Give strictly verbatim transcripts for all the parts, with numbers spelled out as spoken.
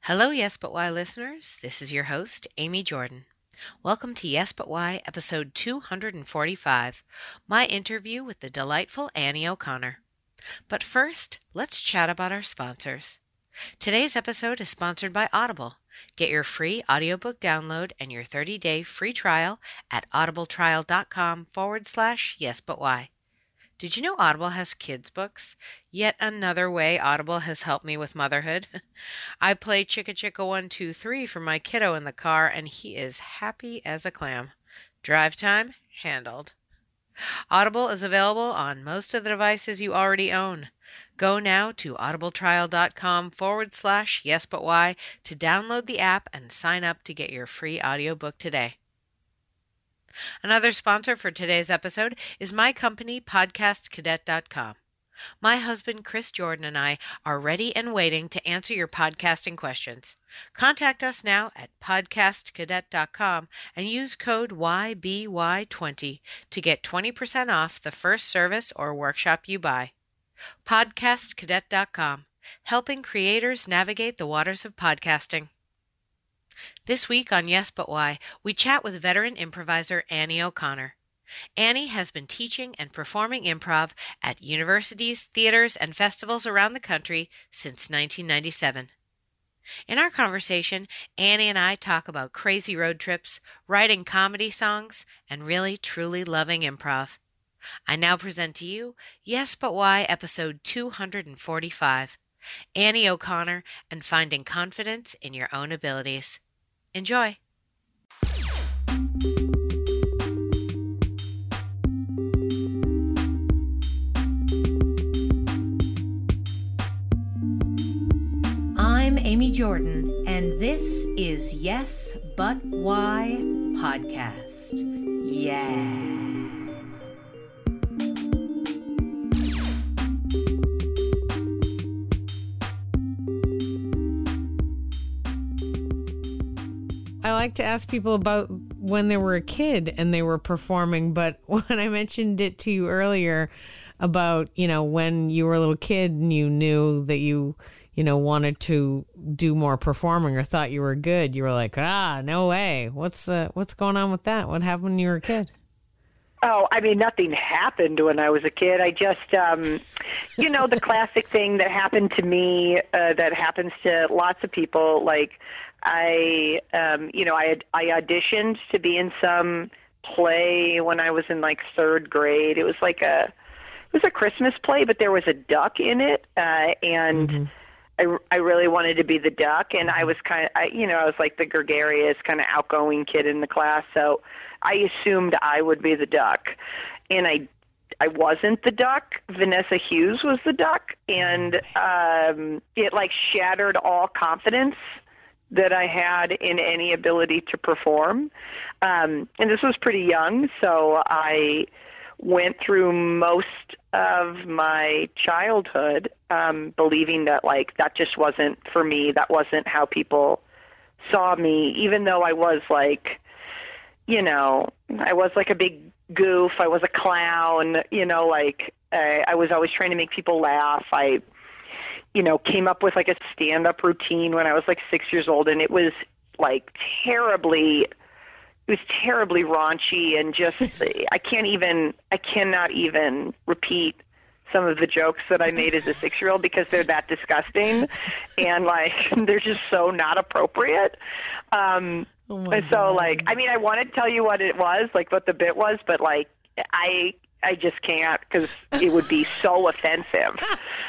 Hello, Yes But Why listeners. This is your host, Amy Jordan. Welcome to Yes But Why, episode two hundred forty-five, my interview with the delightful Annie O'Connor. But first, let's chat about our sponsors. Today's episode is sponsored by Audible. Get your free audiobook download and your thirty-day free trial at audibletrial.com forward slash Yes But Why. Did you know Audible has kids' books? Yet another way Audible has helped me with motherhood. I play Chicka Chicka one two three for my kiddo in the car, and he is happy as a clam. Drive time handled. Audible is available on most of the devices you already own. Go now to audibletrial.com forward slash Yes But Why to download the app and sign up to get your free audiobook today. Another sponsor for today's episode is my company, podcast cadet dot com. My husband, Chris Jordan, and I are ready and waiting to answer your podcasting questions. Contact us now at podcast cadet dot com and use code Y B Y twenty to get twenty percent off the first service or workshop you buy. podcast cadet dot com, helping creators navigate the waters of podcasting. This week on Yes But Why, we chat with veteran improviser Annie O'Connor. Annie has been teaching and performing improv at universities, theaters, and festivals around the country since nineteen ninety-seven. In our conversation, Annie and I talk about crazy road trips, writing comedy songs, and really, truly loving improv. I now present to you Yes But Why, episode two hundred forty-five, Annie O'Connor and Finding Confidence in Your Own Abilities. Enjoy. I'm Amy Jordan, and this is Yes But Why podcast. Yeah. I like to ask people about when they were a kid and they were performing, but when I mentioned it to you earlier about, you know, when you were a little kid and you knew that you, you know, wanted to do more performing or thought you were good, you were like, ah, no way. What's uh, what's going on with that? What happened when you were a kid? Oh, I mean, nothing happened when I was a kid. I just, um, you know, the classic thing that happened to me, uh, that happens to lots of people, like, I, um, you know, I had, I auditioned to be in some play when I was in like third grade. It was like a, it was a Christmas play, but there was a duck in it, uh, and mm-hmm. I, I really wanted to be the duck, and I was kind of, I, you know, I was like the gregarious, kind of outgoing kid in the class, so I assumed I would be the duck, and I, I wasn't the duck. Vanessa Hughes was the duck, and um, it like shattered all confidence that I had in any ability to perform. Um, and this was pretty young, so I went through most of my childhood um, believing that, like, that just wasn't for me. That wasn't how people saw me, even though I was, like, you know, I was, like, a big goof. I was a clown, you know, like, I, I was always trying to make people laugh. I you know, came up with like a stand-up routine when I was like six years old, and it was like terribly, it was terribly raunchy, and just, I can't even, I cannot even repeat some of the jokes that I made as a six-year-old because they're that disgusting, and like, they're just so not appropriate. Um, oh and so God. like, I mean, I want to tell you what it was, like what the bit was, but like, I, I just can't because it would be so offensive.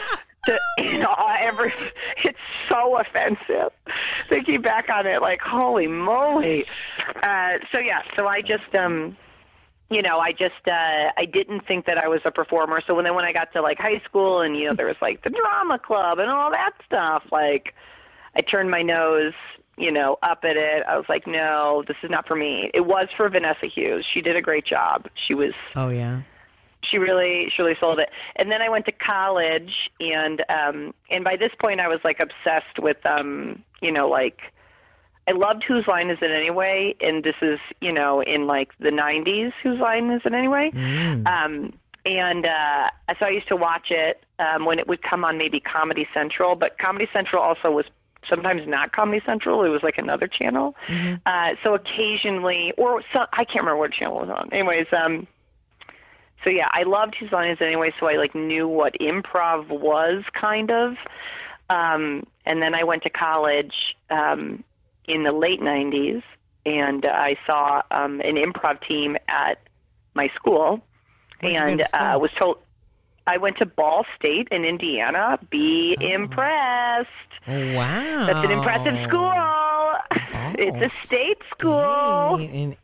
To, you know, every, it's so offensive. Thinking back on it, like, holy moly. Uh, so, yeah, so I just, um, you know, I just, uh, I didn't think that I was a performer. So when, then when I got to, like, high school and, you know, there was, like, the drama club and all that stuff, like, I turned my nose, you know, up at it. I was like, no, this is not for me. It was for Vanessa Hughes. She did a great job. She was... Oh, yeah. She really, she really sold it. And then I went to college, and um, and by this point I was like obsessed with, um, you know, like I loved Whose Line Is It Anyway? And this is, you know, in like the nineties, Whose Line Is It Anyway? Mm. Um, and uh, so I used to watch it um, when it would come on maybe Comedy Central, but Comedy Central also was sometimes not Comedy Central. It was like another channel. Mm-hmm. Uh, so occasionally, or so, I can't remember what channel it was on. Anyways, um, so yeah, I loved his lines anyway, so I like knew what improv was kind of. Um, and then I went to college um, in the late nineties, and uh, I saw um, an improv team at my school. Where'd and uh, was told I went to Ball State in Indiana. Be oh. impressed. Wow. That's an impressive school. Ball it's a state school. State in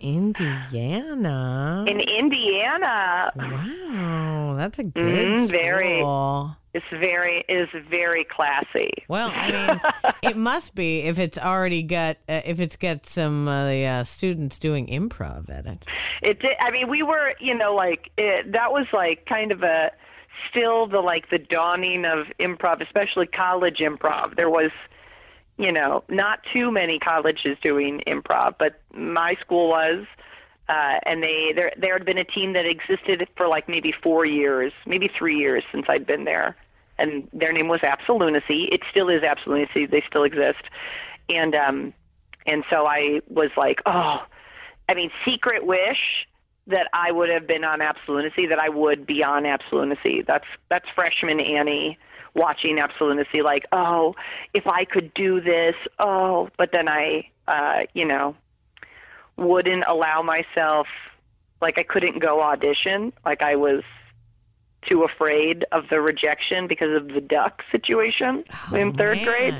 Indiana. In Indiana. Wow. That's a good mm, school. Very. It's very is very classy. Well, I mean, it must be if it's already got uh, if it's got some uh, the uh, students doing improv at it. It did. I mean, we were, you know, like it, that was like kind of a still the like the dawning of improv, especially college improv. There was, you know, not too many colleges doing improv, but my school was. Uh, and they there there had been a team that existed for like maybe four years, maybe three years since I'd been there, and their name was Absolunacy. It still is Absolunacy. They still exist, and um, and so I was like, oh, I mean, secret wish that I would have been on Absolunacy, that I would be on Absolunacy. That's that's freshman Annie watching Absolunacy, like, oh, if I could do this, oh, but then I, uh, you know. wouldn't allow myself, like I couldn't go audition, like I was too afraid of the rejection because of the duck situation oh, in third man. grade.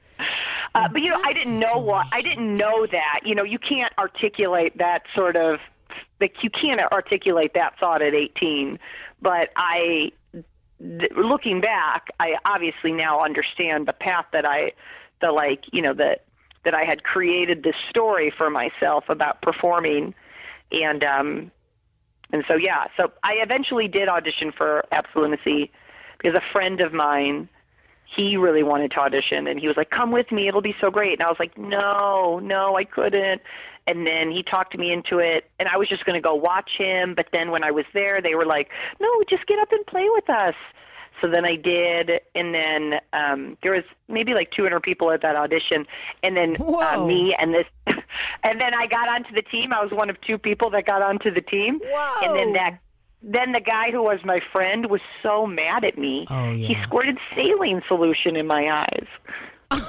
Uh, but you know, I didn't know what I didn't know that. You know, you can't articulate that sort of like you can't articulate that thought at eighteen. But I, th- looking back, I obviously now understand the path that I, the like, you know, that. that I had created this story for myself about performing. And um, and so, yeah, so I eventually did audition for Absolunacy because a friend of mine, he really wanted to audition. And he was like, come with me, it'll be so great. And I was like, no, no, I couldn't. And then he talked me into it, and I was just going to go watch him. But then when I was there, they were like, no, just get up and play with us. So then I did, and then um, there was maybe like two hundred people at that audition, and then uh, me and this, and then I got onto the team. I was one of two people that got onto the team, Whoa. and then that, then the guy who was my friend was so mad at me. Oh, yeah. He squirted saline solution in my eyes.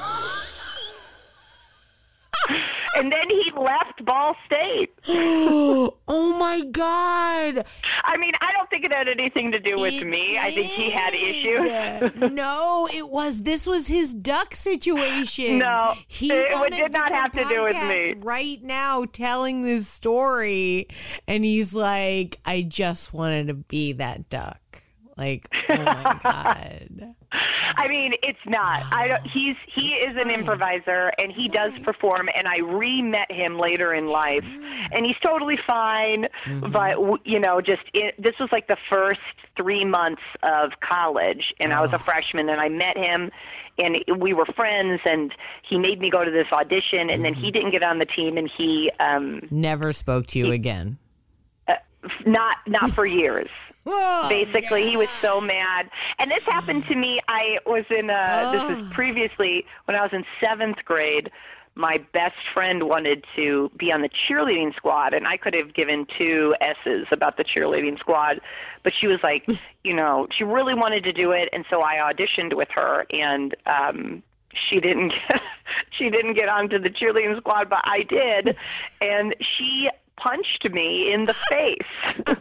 And then he left Ball State. Oh, my God. I mean, I don't think it had anything to do with it me. Did. I think he had issues. No, it was. This was his duck situation. No, He's it, on it did not have to do with me. Right now, telling this story, and he's like, I just wanted to be that duck. Like, oh, my God. I mean, it's not. I don't, he's he is an improviser, and he does perform. And I re-met him later in life, and he's totally fine. Mm-hmm. But you know, just it, this was like the first three months of college, and oh. I was a freshman, and I met him, and we were friends. And he made me go to this audition, and mm-hmm. then he didn't get on the team, and he um, never spoke to you he, again. Uh, not not for years. Oh, Basically, God. He was so mad. And this happened to me. I was in, uh, oh. this was previously, when I was in seventh grade, my best friend wanted to be on the cheerleading squad, and I could have given two S's about the cheerleading squad. But she was like, you know, she really wanted to do it, and so I auditioned with her, and um, she didn't get, she didn't get onto the cheerleading squad, but I did, and she punched me in the face.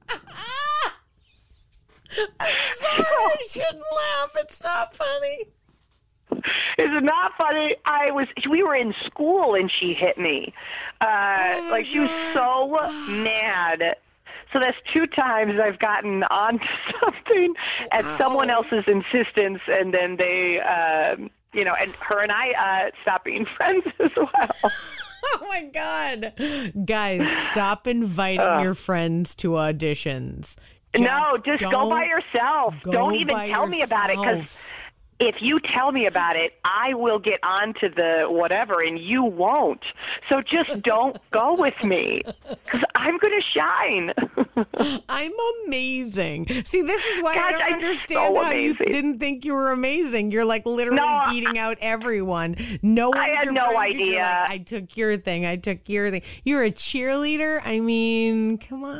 I'm sorry, I shouldn't laugh. It's not funny. It's not funny. I was. We were in school, and she hit me. Uh, oh like she was so mad. So that's two times I've gotten onto something at wow. someone else's insistence, and then they, uh, you know, and her and I uh, stopped being friends as well. Oh my God, guys, stop inviting uh, your friends to auditions. Just no, just go by yourself. Don't even tell yourself. me about it, because if you tell me about it, I will get on to the whatever, and you won't. So just don't go with me, because I'm going to shine. I'm amazing. See, this is why Gosh, I don't I'm understand so how you amazing. didn't think you were amazing. You're like literally No, beating out everyone. No one. I had no idea. Like, I took your thing. I took your thing. You're a cheerleader. I mean, come on.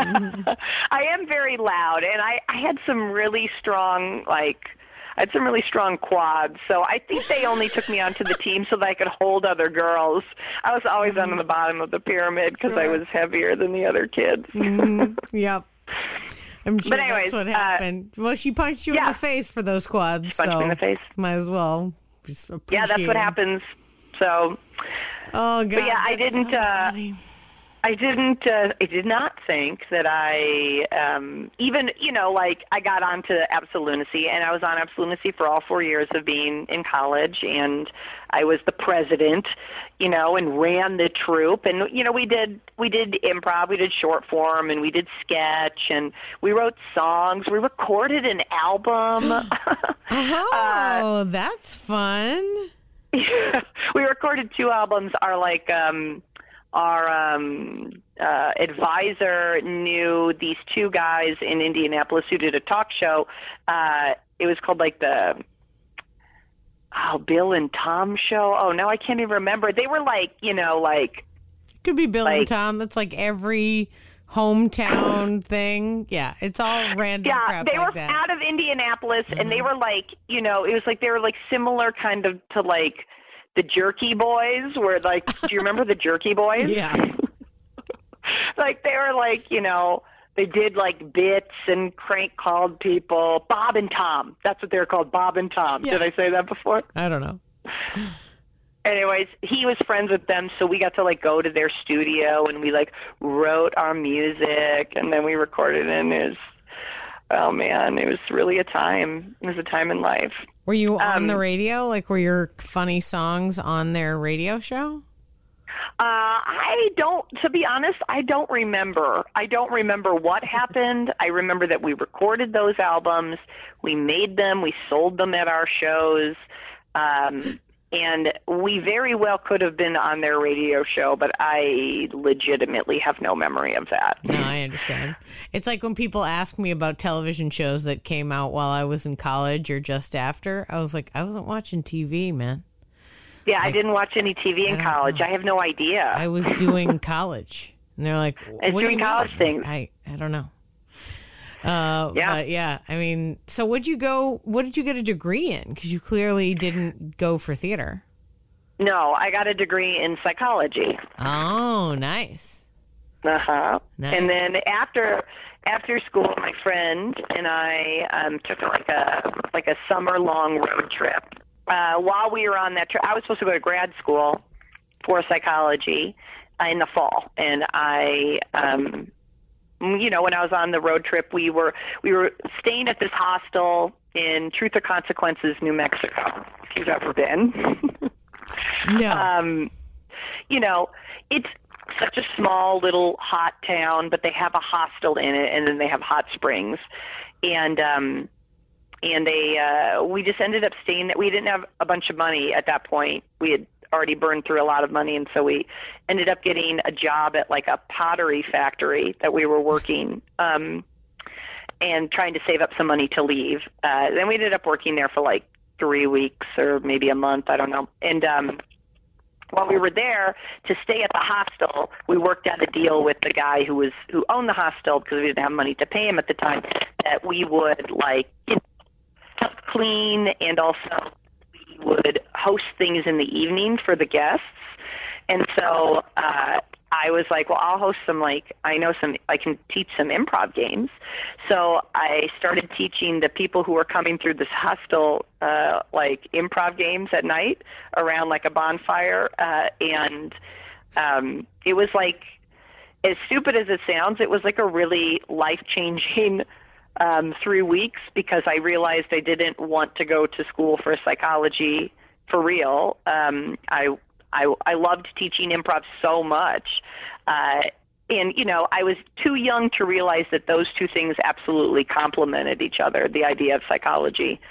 I am very loud, and I, I had some really strong, like, I had some really strong quads, so I think they only took me onto the team so that I could hold other girls. I was always mm-hmm. on the bottom of the pyramid because sure. I was heavier than the other kids. Mm-hmm. Yep. I'm sure but anyways, that's what happened. Uh, well, she punched you yeah. in the face for those quads. She punched so me in the face. Might as well. Just yeah, that's what happens. So, oh, God. But yeah, I didn't. So uh, I didn't, uh, I did not think that I, um, even, you know, like I got onto Absolunacy, and I was on Absolunacy for all four years of being in college, and I was the president, you know, and ran the troupe, and, you know, we did, we did improv, we did short form, and we did sketch, and we wrote songs, we recorded an album. Oh, uh, that's fun. We recorded two albums, our, like, um, Our um, uh, advisor knew these two guys in Indianapolis who did a talk show. Uh, it was called like the oh Bill and Tom show. Oh, now I can't even remember. They were like, you know, like could be Bill like, and Tom. That's like every hometown thing. Yeah, it's all random. Yeah, crap they like were that. out of Indianapolis, Mm-hmm. and they were like, you know, it was like they were like similar kind of to like the Jerky Boys, where like, do you remember the Jerky Boys? Yeah. Like they were like, you know, they did like bits and crank called people. Bob and Tom. That's what they were called, Bob and Tom. Yeah. Did I say that before? I don't know. Anyways, he was friends with them, so we got to like go to their studio and we like wrote our music, and then we recorded it. And it was, oh man, it was really a time. It was a time in life. Were you on Um, the radio? Like, were your funny songs on their radio show? Uh, I don't, to be honest, I don't remember. I don't remember what happened. I remember that we recorded those albums. We made them. We sold them at our shows. Um, and we very well could have been on their radio show, but I legitimately have no memory of that. No, I understand. It's like when people ask me about television shows that came out while I was in college or just after. I was like, I wasn't watching T V, man. Yeah, Like, I didn't watch any T V in I college. know. I have no idea. I was doing college. And they're like, I was what do doing you college mean? things. I, I don't know. Uh, Yeah. But yeah, I mean, so what'd you go, what did you get a degree in? Because you clearly didn't go for theater. No, I got a degree in psychology. Oh, nice. Uh-huh. Nice. And then after after school, my friend and I um, took like a like a summer long road trip. Uh, while we were on that trip, I was supposed to go to grad school for psychology uh, in the fall, and I, um, you know, when I was on the road trip, we were we were staying at this hostel in Truth or Consequences, New Mexico. If you've ever been. No. Um, you know, it's such a small little hot town, but they have a hostel in it, and then they have hot springs, and um, and they uh, we just ended up staying. We didn't have a bunch of money at that point. We had already burned through a lot of money, and so we ended up getting a job at like a pottery factory that we were working. Um, and trying to save up some money to leave. Uh, then we ended up working there for like three weeks or maybe a month, I don't know. And um, while we were there to stay at the hostel, we worked out a deal with the guy who was who owned the hostel, because we didn't have money to pay him at the time, that we would like help clean, and also we would host things in the evening for the guests. And so uh, I was like, well, I'll host some, like, I know some, I can teach some improv games. So I started teaching the people who were coming through this hostel, uh, like, improv games at night around, like, a bonfire. Uh, and um, it was, like, as stupid as it sounds, it was, like, a really life-changing um, three weeks because I realized I didn't want to go to school for psychology for real. Um, I I, I loved teaching improv so much. Uh, and, you know, I was too young to realize that those two things absolutely complemented each other, the idea of psychology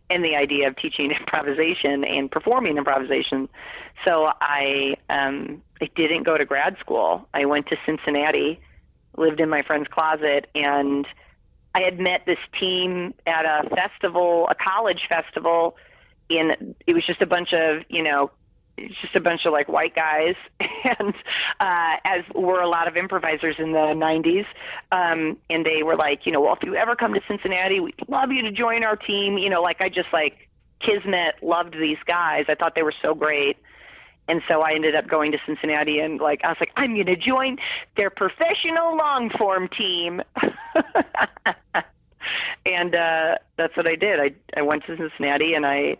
and the idea of teaching improvisation and performing improvisation. So I um, I didn't go to grad school. I went to Cincinnati, lived in my friend's closet, and I had met this team at a festival, a college festival, and it was just a bunch of, you know, it's just a bunch of like white guys, and uh, as were a lot of improvisers in the nineties. Um, and they were like, you know, well, if you ever come to Cincinnati, we'd love you to join our team. You know, like I just like kismet loved these guys. I thought they were so great. And so I ended up going to Cincinnati, and like I was like, I'm going to join their professional long form team. And uh, that's what I did. I I went to Cincinnati, and I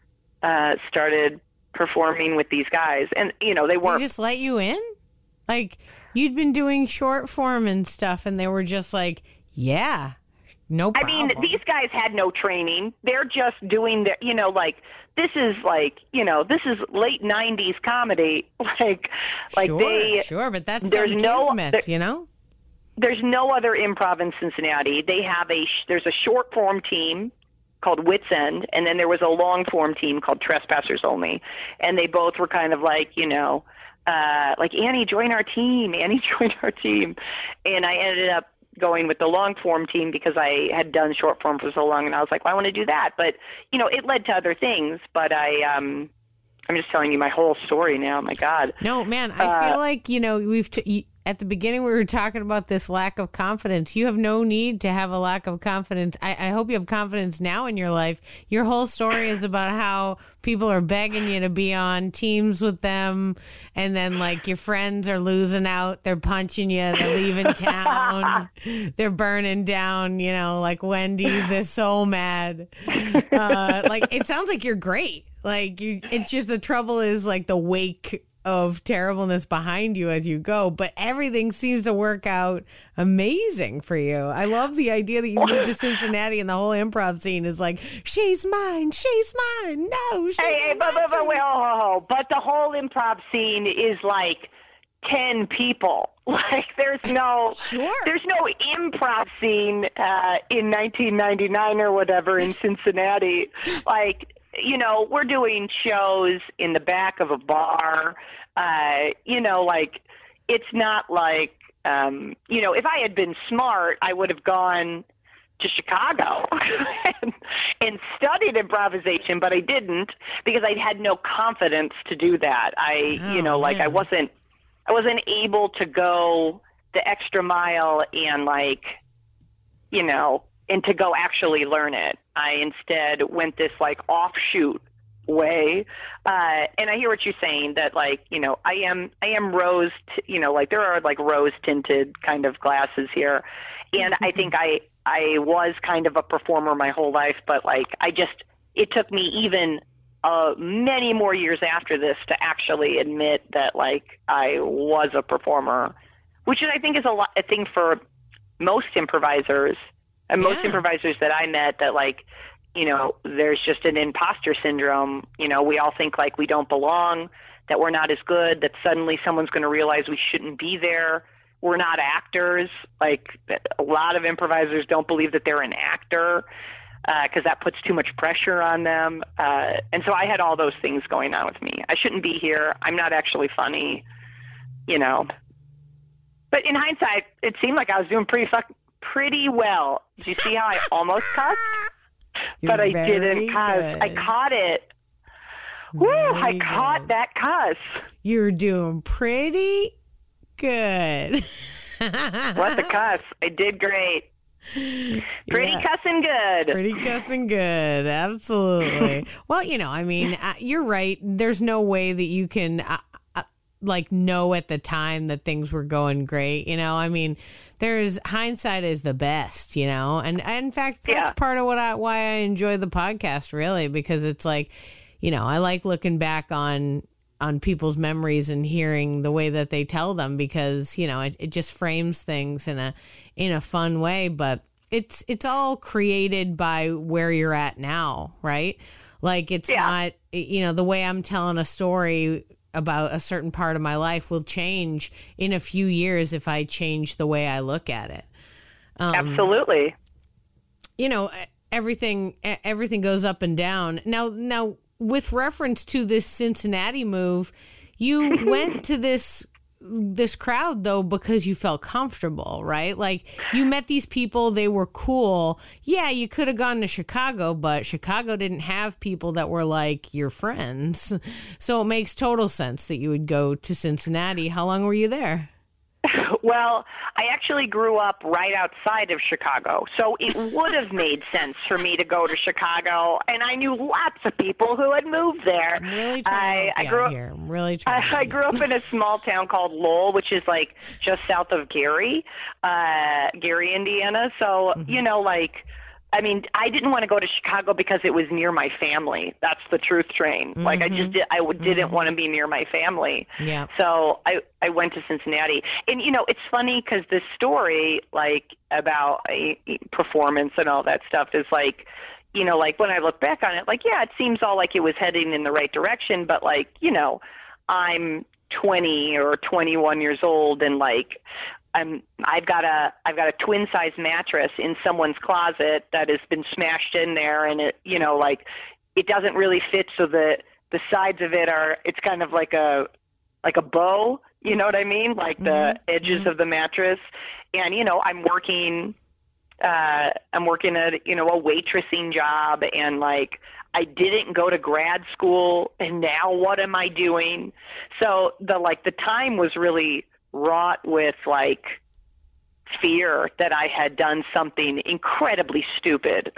uh, started performing with these guys, and you know they weren't they just let you in, like you'd been doing short form and stuff, and they were just like, yeah, no problem. I mean, these guys had no training. They're just doing their, you know, like this is like, you know, this is late nineties comedy, like like sure, they sure, but that's there's some no kismet, there, you know. There's no other improv in Cincinnati. They have a there's a short form team called Wits End, and then there was a long-form team called Trespassers Only, and they both were kind of like, you know, uh, like, Annie, join our team, Annie, join our team, and I ended up going with the long-form team because I had done short-form for so long, and I was like, well, I want to do that, but, you know, it led to other things, but I, um, I'm just telling you my whole story now, my God. No, man, I uh, feel like, you know, we've, t- at the beginning we were talking about this lack of confidence. You have no need to have a lack of confidence. I, I hope you have confidence now in your life. Your whole story is about how people are begging you to be on teams with them, and then like your friends are losing out, they're punching you, they're leaving town, they're burning down, you know, like Wendy's, they're so mad. Uh, like it sounds like you're great. Like you, it's just the trouble is like the wake of terribleness behind you as you go, but everything seems to work out amazing for you. I love the idea that you moved to Cincinnati and the whole improv scene is like, she's mine, she's mine, no, she's hey, hey, but, but, but, wait, oh, oh, oh. But the whole improv scene is like ten people. Like there's no, sure. there's no improv scene uh, in nineteen ninety-nine or whatever in Cincinnati. Like, you know, we're doing shows in the back of a bar. Uh, you know, like it's not like, um, you know, if I had been smart, I would have gone to Chicago and, and studied improvisation, but I didn't because I had no confidence to do that. I, oh, you know, like man. I wasn't, I wasn't able to go the extra mile and like, you know, and to go actually learn it. I instead went this like offshoot way. Uh, and I hear what you're saying that like, you know, I am, I am rose, t- you know, like there are like rose tinted kind of glasses here. And I think I, I was kind of a performer my whole life, but like, I just, it took me even uh, many more years after this to actually admit that like I was a performer, which I think is a lot, a thing for most improvisers. And most Yeah. improvisers that I met that like, you know, there's just an imposter syndrome. You know, we all think like we don't belong, that we're not as good, that suddenly someone's going to realize we shouldn't be there. We're not actors. Like a lot of improvisers don't believe that they're an actor because uh, that puts too much pressure on them. Uh, and so I had all those things going on with me. I shouldn't be here. I'm not actually funny, you know. But in hindsight, it seemed like I was doing pretty fuck- pretty well. Do you see how I almost cussed? You're but I very didn't cuss. good. I caught it. Woo! I Very caught good. that cuss. You're doing pretty good. What the cuss? I did great. Pretty Yeah. cussing good. Pretty cussing good. Absolutely. Well, you know, I mean, uh, you're right. There's no way that you can uh, uh, like know at the time that things were going great. You know, I mean, there's hindsight is the best, you know, and, and in fact, that's Yeah. part of what I, why I enjoy the podcast really, because it's like, you know, I like looking back on on people's memories and hearing the way that they tell them because, you know, it, it just frames things in a in a fun way, but it's it's all created by where you're at now, right? Like it's Yeah. not, you know, the way I'm telling a story about a certain part of my life will change in a few years if I change the way I look at it. Um, Absolutely. You know, everything e- everything goes up and down. Now, now with reference to this Cincinnati move, you went to this this crowd though because you felt comfortable, right? Like you met these people, they were cool. Yeah, you could have gone to Chicago, but Chicago didn't have people that were like your friends. So it makes total sense that you would go to Cincinnati. How long were you there? Well, I actually grew up right outside of Chicago, so it would have made sense for me to go to Chicago, and I knew lots of people who had moved there. I'm really trying I, to I help grew you up here. I'm really trying. I, I grew up in a small town called Lowell, which is like just south of Gary, uh, Gary, Indiana. So, mm-hmm. you know, like, I mean, I didn't want to go to Chicago because it was near my family. That's the truth train. Mm-hmm. Like, I just did, I didn't mm-hmm. want to be near my family. Yeah. So I, I went to Cincinnati. And, you know, it's funny because this story, like, about a performance and all that stuff is like, you know, like, when I look back on it, like, yeah, it seems all like it was heading in the right direction. But, like, you know, I'm twenty or twenty-one years old and, like, I'm, I've got a I've got a twin size mattress in someone's closet that has been smashed in there, and it you know like it doesn't really fit, so the the sides of it are it's kind of like a like a bow, you know what I mean, like the mm-hmm. edges mm-hmm. of the mattress, and you know I'm working uh, I'm working at you know a waitressing job, and like I didn't go to grad school, and now what am I doing? So the like the time was really wrought with like fear that I had done something incredibly stupid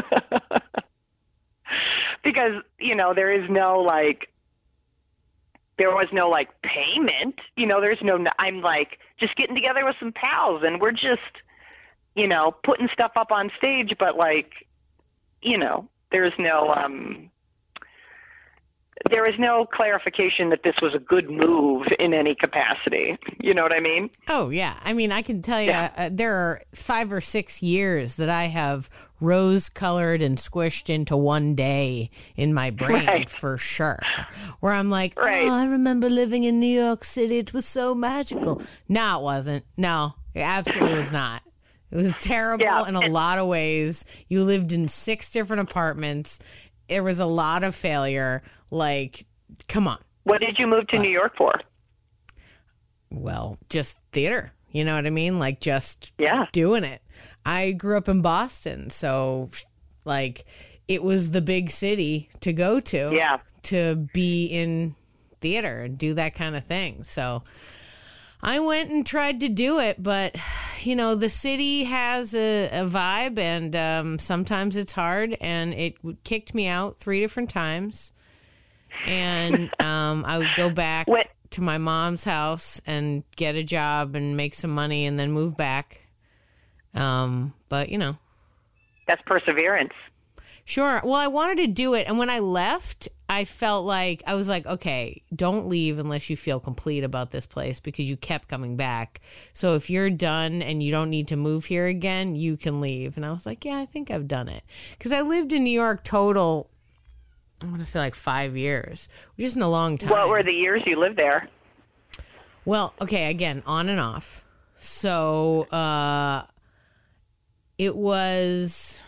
because, you know, there is no like, there was no like payment, you know, there's no, I'm like just getting together with some pals and we're just, you know, putting stuff up on stage, but like, you know, there's no, um, there is no clarification that this was a good move in any capacity. You know what I mean? Oh, yeah. I mean, I can tell you Yeah. uh, there are five or six years that I have rose-colored and squished into one day in my brain Right. for sure. Where I'm like, Right. oh, I remember living in New York City. It was so magical. No, it wasn't. No, it absolutely was not. It was terrible Yeah. in a lot of ways. You lived in six different apartments. There was a lot of failure. Like, come on. What did you move to New York for? Well, just theater. You know what I mean? Like, just Yeah. doing it. I grew up in Boston, so, like, it was the big city to go to. Yeah. To be in theater and do that kind of thing. So I went and tried to do it, but, you know, the city has a, a vibe, and um, sometimes it's hard, and it kicked me out three different times. And um, I would go back What? to my mom's house and get a job and make some money and then move back. Um, but, you know. That's perseverance. Sure. Well, I wanted to do it. And when I left, I felt like, I was like, okay, don't leave unless you feel complete about this place because you kept coming back. So if you're done and you don't need to move here again, you can leave. And I was like, yeah, I think I've done it. Because I lived in New York total, I want to say like five years, which isn't a long time. What were the years you lived there? Well, okay, again, on and off. So uh, it was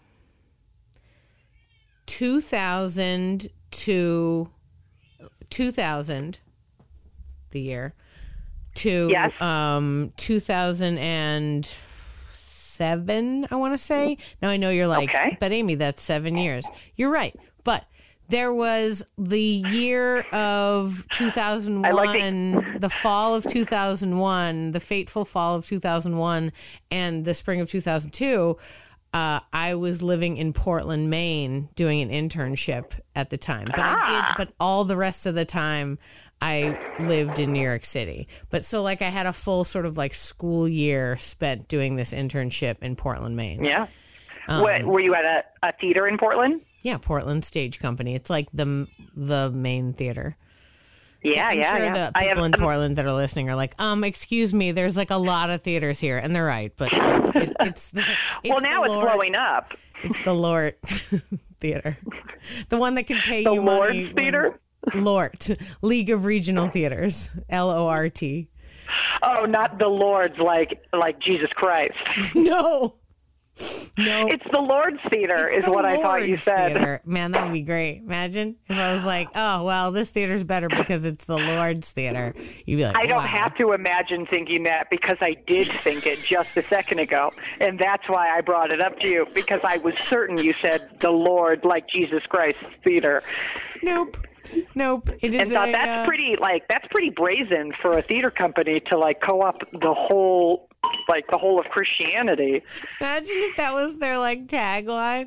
two thousand to two thousand, the year, to Yes. um, two thousand seven, I want to say. Now, I know you're like, Okay. but Amy, that's seven years. You're right. But there was the year of two thousand one, I like the fall of two thousand one, the fateful fall of two thousand one, and the spring of two thousand two. Uh, I was living in Portland, Maine, doing an internship at the time. But I did, Ah. but all the rest of the time, I lived in New York City. But so, like, I had a full sort of like school year spent doing this internship in Portland, Maine. Yeah. Um, what, were you at a, a theater in Portland? Yeah, Portland Stage Company. It's like the the main theater. Yeah, I'm yeah, sure yeah. the I people have, in Portland that are listening are like, um, excuse me, there's like a lot of theaters here, and they're right, but like, it, it's, the, it's well, now the it's Lord, blowing up. It's the Lort Theater, the one that can pay The you Lord's money. when- Theater? Lort, League of Regional Theaters, L O R T. Oh, not the Lord's, like like Jesus Christ. No, No, It's the Lord's Theater, It's is the what I thought you Lord's said. Theater. Man, that would be great. Imagine if I was like, oh, well, this theater's better because it's the Lord's Theater. You'd be like, I don't wow. have to imagine thinking that because I did think it just a second ago. And that's why I brought it up to you, because I was certain you said the Lord, like Jesus Christ's Theater. Nope. Nope. It is And thought a, that's uh, pretty, like, that's pretty brazen for a theater company to, like, co-op the whole, like, the whole of Christianity. Imagine if that was their, like, tagline.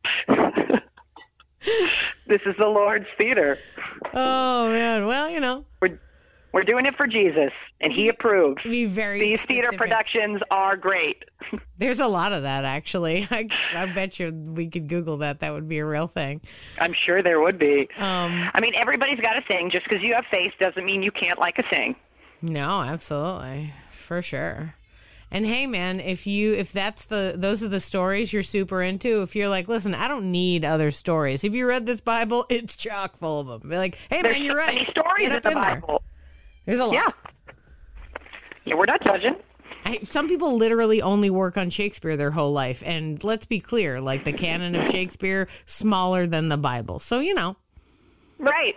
This is the Lord's Theater. Oh, man. Well, you know. We're, we're doing it for Jesus, and he approves. It'd be very These theater specific. productions are great. There's a lot of that, actually. I, I bet you we could Google that. That would be a real thing. I'm sure there would be. Um, I mean, everybody's got a thing. Just because you have faith doesn't mean you can't like a thing. No, absolutely. For sure. And hey, man, if you if that's the those are the stories you're super into, if you're like, listen, I don't need other stories. Have you read this Bible? It's chock full of them. Be like, hey, There's man, you're so right. many stories Get in up the in there. Bible. There's a lot. Yeah. Yeah, we're not judging. I, some people literally only work on Shakespeare their whole life, and let's be clear, like the canon of Shakespeare, smaller than the Bible. So you know. Right.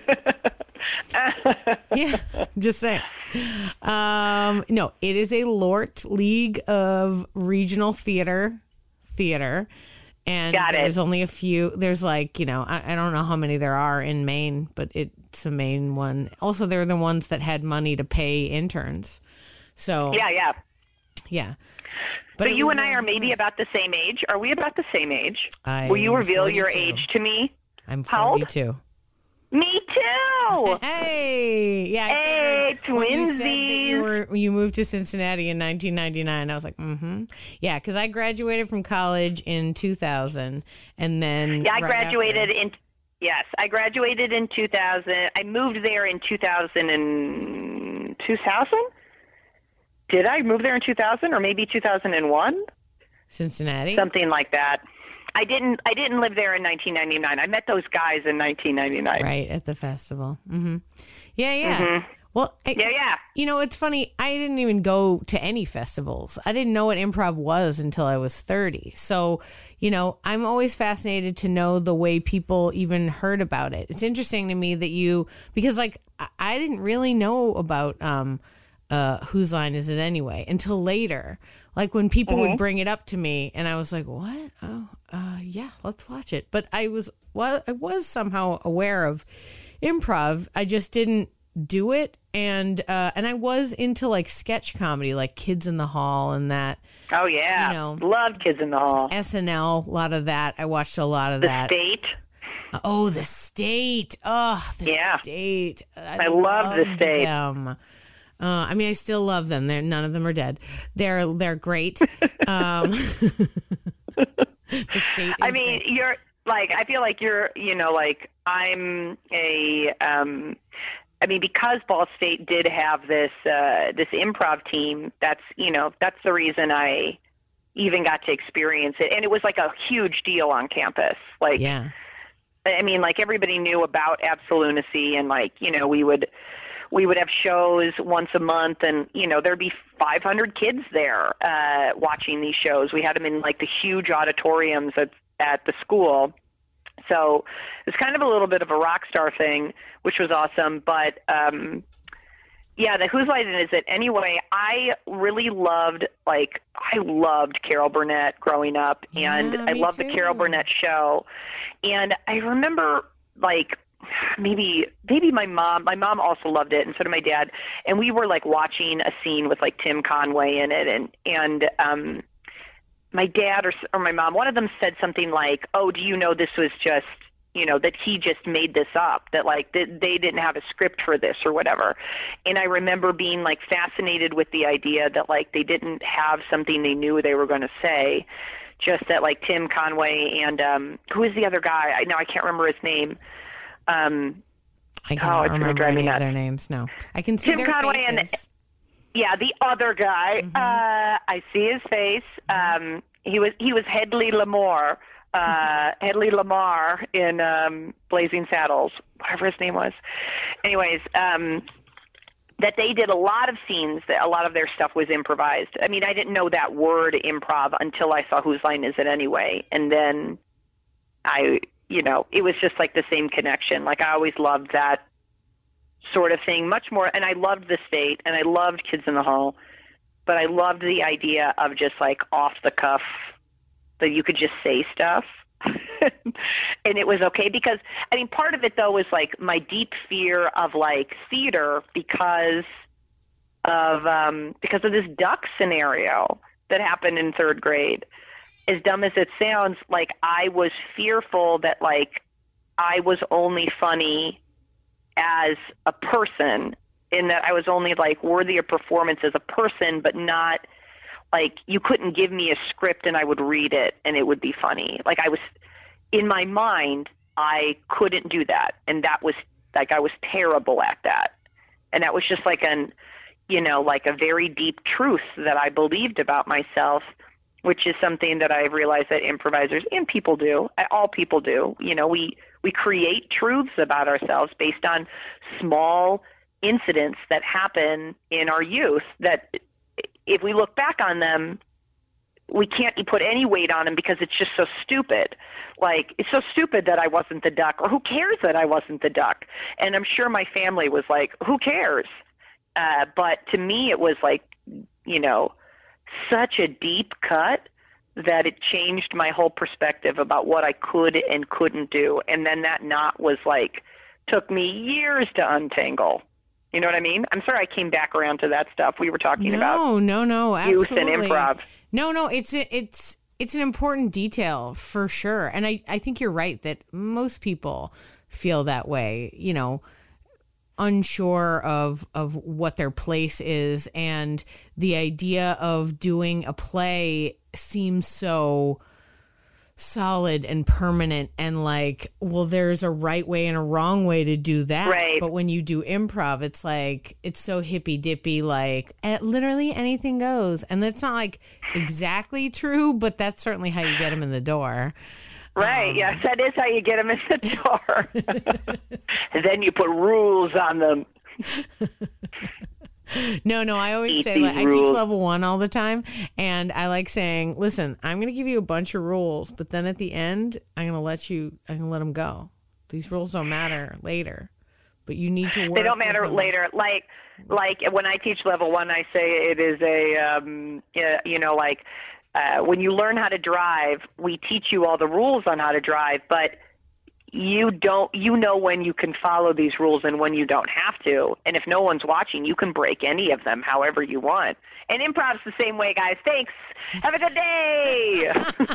Yeah, just saying. Um, no, it is a L O R T, League of Regional Theater, theater, and Got it. there's only a few. There's like, you know, I, I don't know how many there are in Maine, but it's a Maine one. Also, they're the ones that had money to pay interns. So Yeah, yeah. yeah. So it you was, and I uh, are maybe about the same age. Are we about the same age? I Will you am reveal your forty-two. age to me? I'm How old? forty-two. Me too. Hey, yeah. I Hey, figured when you said that twinsies. you were you moved to Cincinnati in nineteen ninety-nine. I was like, mm-hmm. Yeah, because I graduated from college in two thousand, and then Yeah, I right graduated after- in. Yes, I graduated in two thousand. I moved there in two thousand and two thousand. Did I move there in two thousand or maybe two thousand one? Cincinnati. Something like that. I didn't. I didn't live there in nineteen ninety-nine. I met those guys in nineteen ninety-nine. Right at the festival. Mm-hmm. Yeah, yeah. Mhm. Well, I, Yeah, yeah. You know, it's funny. I didn't even go to any festivals. I didn't know what improv was until I was thirty. So, you know, I'm always fascinated to know the way people even heard about it. It's interesting to me that you, because like I- I didn't really know about um, uh, Whose Line Is It Anyway until later. Like when people would bring it up to me, and I was like, "What? Oh, uh, yeah, let's watch it." But I was, well, I was somehow aware of improv. I just didn't do it, and uh, and I was into like sketch comedy, like Kids in the Hall and that. Oh yeah. You know. Loved Kids in the Hall. S N L, a lot of that. I watched a lot of The that. State. Oh, The State. Oh, The Yeah. State. I love The loved State. them. Uh, I mean, I still love them. They're none of them are dead. They're they're great. Um, The State. Is I mean, great. you're like. I feel like you're. You know, like I'm a. Um, I mean, because Ball State did have this uh, this improv team. That's you know that's the reason I even got to experience it, and it was like a huge deal on campus. Like, yeah. I mean, like everybody knew about Absolunacy, and like you know we would. We would have shows once a month, and you know there'd be five hundred kids there uh, watching these shows. We had them in like the huge auditoriums at at the school, so it's kind of a little bit of a rock star thing, which was awesome. But um, yeah, the Whose Line Is It Anyway? I really loved like I loved Carol Burnett growing up, and Yeah, I me loved the too. Carol Burnett show, and I remember like. maybe maybe my mom my mom also loved it, and so did my dad, and we were like watching a scene with like Tim Conway in it, and and um my dad or or my mom, one of them said something like, oh, do you know this was just you know that he just made this up, that like that they didn't have a script for this or whatever. And I remember being like fascinated with the idea that like they didn't have something they knew they were going to say, just that like Tim Conway and um who is the other guy, I know I can't remember his name. Um, I oh, cannot it's gonna remember drive me any of nuts. their names. No, I can see Tim their Conway and- faces. Yeah, the other guy. Mm-hmm. Uh, I see his face. Um, he was he was Hedley Lamar, uh, Hedley Lamar in um, Blazing Saddles, whatever his name was. Anyways, um, that they did a lot of scenes, that a lot of their stuff was improvised. I mean, I didn't know that word improv until I saw Whose Line Is It Anyway? And then I, you know, it was just like the same connection. Like I always loved that sort of thing much more. And I loved The State and I loved Kids in the Hall, but I loved the idea of just like off the cuff that you could just say stuff. And it was okay because, I mean, part of it, though, was like my deep fear of like theater because of um, because of this duck scenario that happened in third grade. As dumb as it sounds, like I was fearful that like I was only funny as a person, in that I was only like worthy of performance as a person, but not like you couldn't give me a script and I would read it and it would be funny. Like I was, in my mind, I couldn't do that. And that was like, I was terrible at that. And that was just like an, you know, like a very deep truth that I believed about myself, which is something that I've realized that improvisers and people do, all people do. You know, we, we create truths about ourselves based on small incidents that happen in our youth that if we look back on them, we can't put any weight on them because it's just so stupid. Like, it's so stupid that I wasn't the duck, or who cares that I wasn't the duck? And I'm sure my family was like, who cares? Uh, but to me, it was like, you know, such a deep cut that it changed my whole perspective about what I could and couldn't do. And then that knot was like, took me years to untangle. You know what I mean? I'm sorry I came back around to that stuff we were talking no, about. No, no, no, absolutely. Youth and improv. No, no, it's it's it's an important detail for sure. And I, I think you're right that most people feel that way, you know, unsure of of what their place is, and the idea of doing a play seems so solid and permanent and like, well, there's a right way and a wrong way to do that. Right. But when you do improv, it's like, it's so hippy dippy, like eh, literally anything goes. And that's not like exactly true, but that's certainly how you get them in the door. Right. Um, yes, that is how you get them in the door. And then you put rules on them. No, no, I always Eat say, like, I rules. teach level one all the time, and I like saying, listen, I'm going to give you a bunch of rules, but then at the end, I'm going to let you, I'm going to let them go. These rules don't matter later, but you need to work. They don't with matter them. later. Like, like when I teach level one, I say it is a, um, yeah, you know, like uh, when you learn how to drive, we teach you all the rules on how to drive, but you don't, you know when you can follow these rules and when you don't have to. And if no one's watching, you can break any of them however you want. And improv's the same way, guys. Thanks. Have a good day.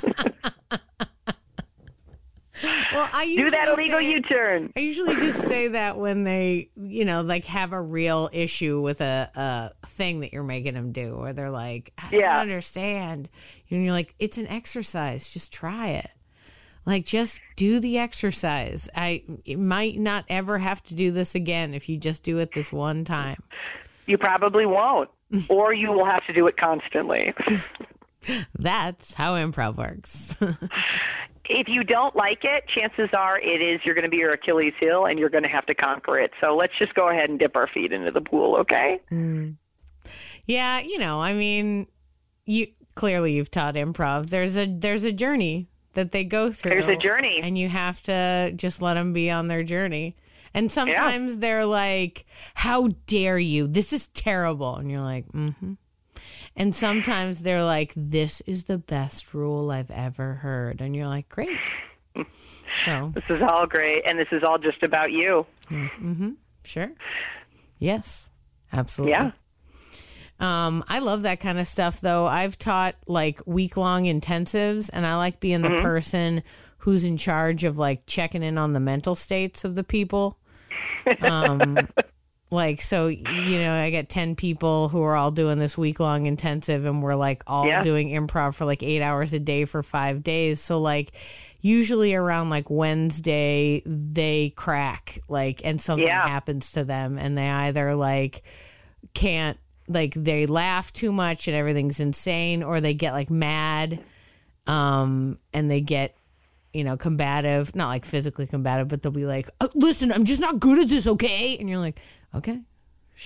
Well, I usually Do that illegal say, U-turn. I usually just say that when they, you know, like have a real issue with a, a thing that you're making them do, or they're like, I Yeah. don't understand. And you're like, it's an exercise. Just try it. Like, just do the exercise. I it might not ever have to do this again if you just do it this one time. You probably won't, or you will have to do it constantly. That's how improv works. If you don't like it, chances are it is you're going to be your Achilles heel and you're going to have to conquer it. So let's just go ahead and dip our feet into the pool, okay? Mm. Yeah, you know, I mean, you clearly you've taught improv. There's a there's a journey that they go through. There's a journey. And you have to just let them be on their journey. And sometimes yeah. they're like, how dare you? This is terrible. And you're like, mm-hmm. And sometimes they're like, this is the best rule I've ever heard. And you're like, great. So this is all great. And this is all just about you. Mm-hmm. Sure. Yes, absolutely. Yeah. Um, I love that kind of stuff, though. I've taught like week-long intensives, and I like being the Mm-hmm. person who's in charge of like checking in on the mental states of the people. Um, like, so, you know, I get ten people who are all doing this week-long intensive, and we're like all Yeah. doing improv for like eight hours a day for five days. So like usually around like Wednesday, they crack, like, and something Yeah. happens to them, and they either like can't, like they laugh too much and everything's insane, or they get like mad, um, and they get, you know, combative, not like physically combative, but they'll be like, oh, listen, I'm just not good at this. Okay. And you're like, okay, sure.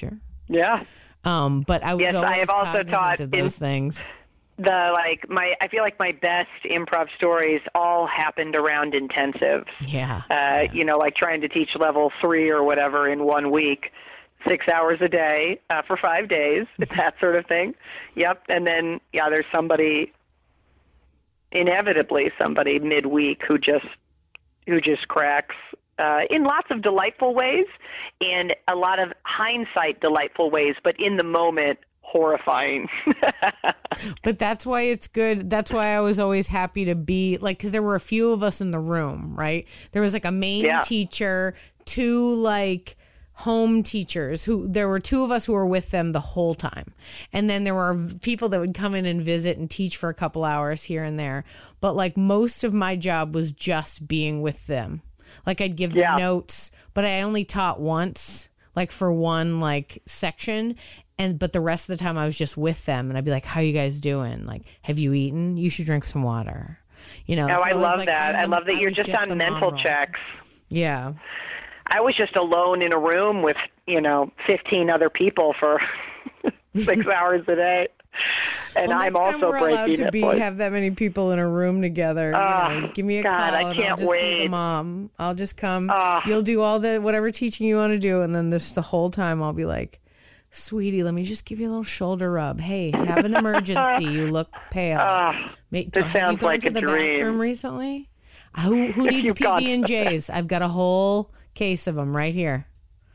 Yeah. Um, but I was Yes, always I have also cognizant taught of in- those things. The like my I feel like my best improv stories all happened around intensives. Yeah. Uh, yeah. You know, like trying to teach level three or whatever in one week, six hours a day uh, for five days, that sort of thing. Yep. And then yeah, there's somebody, inevitably somebody midweek who just who just cracks uh, in lots of delightful ways, and a lot of hindsight delightful ways, but in the moment horrifying. But that's why it's good. That's why I was always happy to be like, because there were a few of us in the room, right? There was like a main Yeah. teacher, two like home teachers who there were two of us who were with them the whole time. And then there were people that would come in and visit and teach for a couple hours here and there. But like most of my job was just being with them. Like I'd give them Yeah. notes, but I only taught once, like for one like section. And but the rest of the time I was just with them, and I'd be like, "How you guys doing? Like, have you eaten? You should drink some water." You know. Oh, so I it was love like, that. I'm I the- love that you're was just, on the mental mom role. checks. Yeah. I was just alone in a room with, you know, fifteen other people for six hours a day. And Well, I'm next time also we're allowed breaking to it. be boys. have that many people in a room together. You Ah, know, give me a God, call I and I'll can't just be the wait. mom. I'll just come. Ah. You'll do all the whatever teaching you want to do, and then this the whole time I'll be like, "Sweetie, let me just give you a little shoulder rub. Hey, have an emergency. You look pale. Ah, Mate, this have you sounds gone like to a the dream. bathroom recently? Who who needs You've gone P B and J's? I've got a whole case of them right here."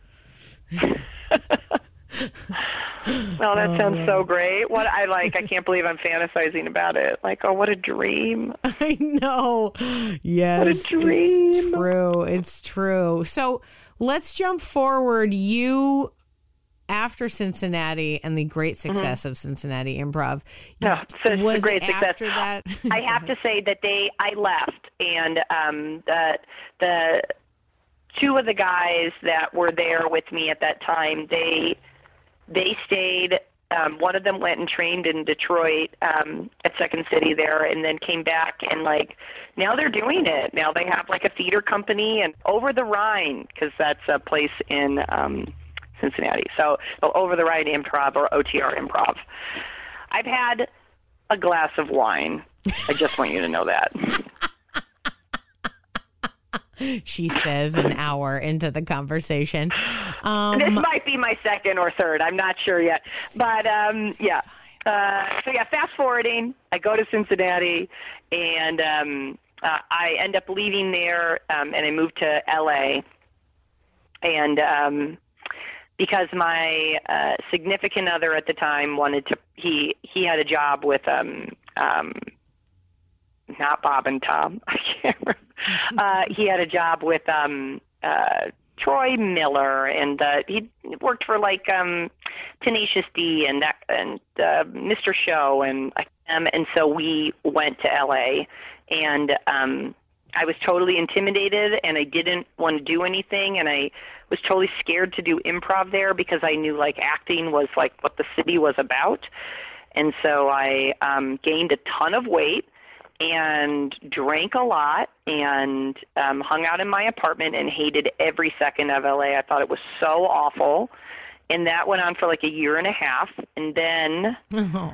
Oh, that sounds so great. What I like, I can't believe I'm fantasizing about it. Like, oh, what a dream. I know. Yes. What a dream. It's true. It's true. So let's jump forward. You, after Cincinnati and the great success of Cincinnati Improv, you- Yeah, so it's a was great it success. after that? I have to say that they, I left, and um, the the two of the guys that were there with me at that time, they they stayed. Um, one of them went and trained in Detroit um, at Second City there, and then came back and like now they're doing it. Now they have like a theater company and Over the Rhine, because that's a place in um, Cincinnati. So, so Over the Rhine Improv, or O T R Improv. I've had a glass of wine. I just want you to know that. She says an hour into the conversation. This Um, might be my second or third. I'm not sure yet. But um, yeah. Uh, so yeah, fast forwarding, I go to Cincinnati, and um, uh, I end up leaving there, um, and I move to L A. And um, because my uh, significant other at the time wanted to, he he had a job with um, um, not Bob and Tom. I can't remember. Uh, he had a job with um, uh, Troy Miller, and uh, he worked for like um, Tenacious D and that, and uh, Mister Show, and um, and so we went to L A, and um, I was totally intimidated, and I didn't want to do anything, and I was totally scared to do improv there because I knew like acting was like what the city was about, and so I um, gained a ton of weight and drank a lot and um, hung out in my apartment and hated every second of L A. I thought it was so awful. And that went on for like a year and a half. And then, oh.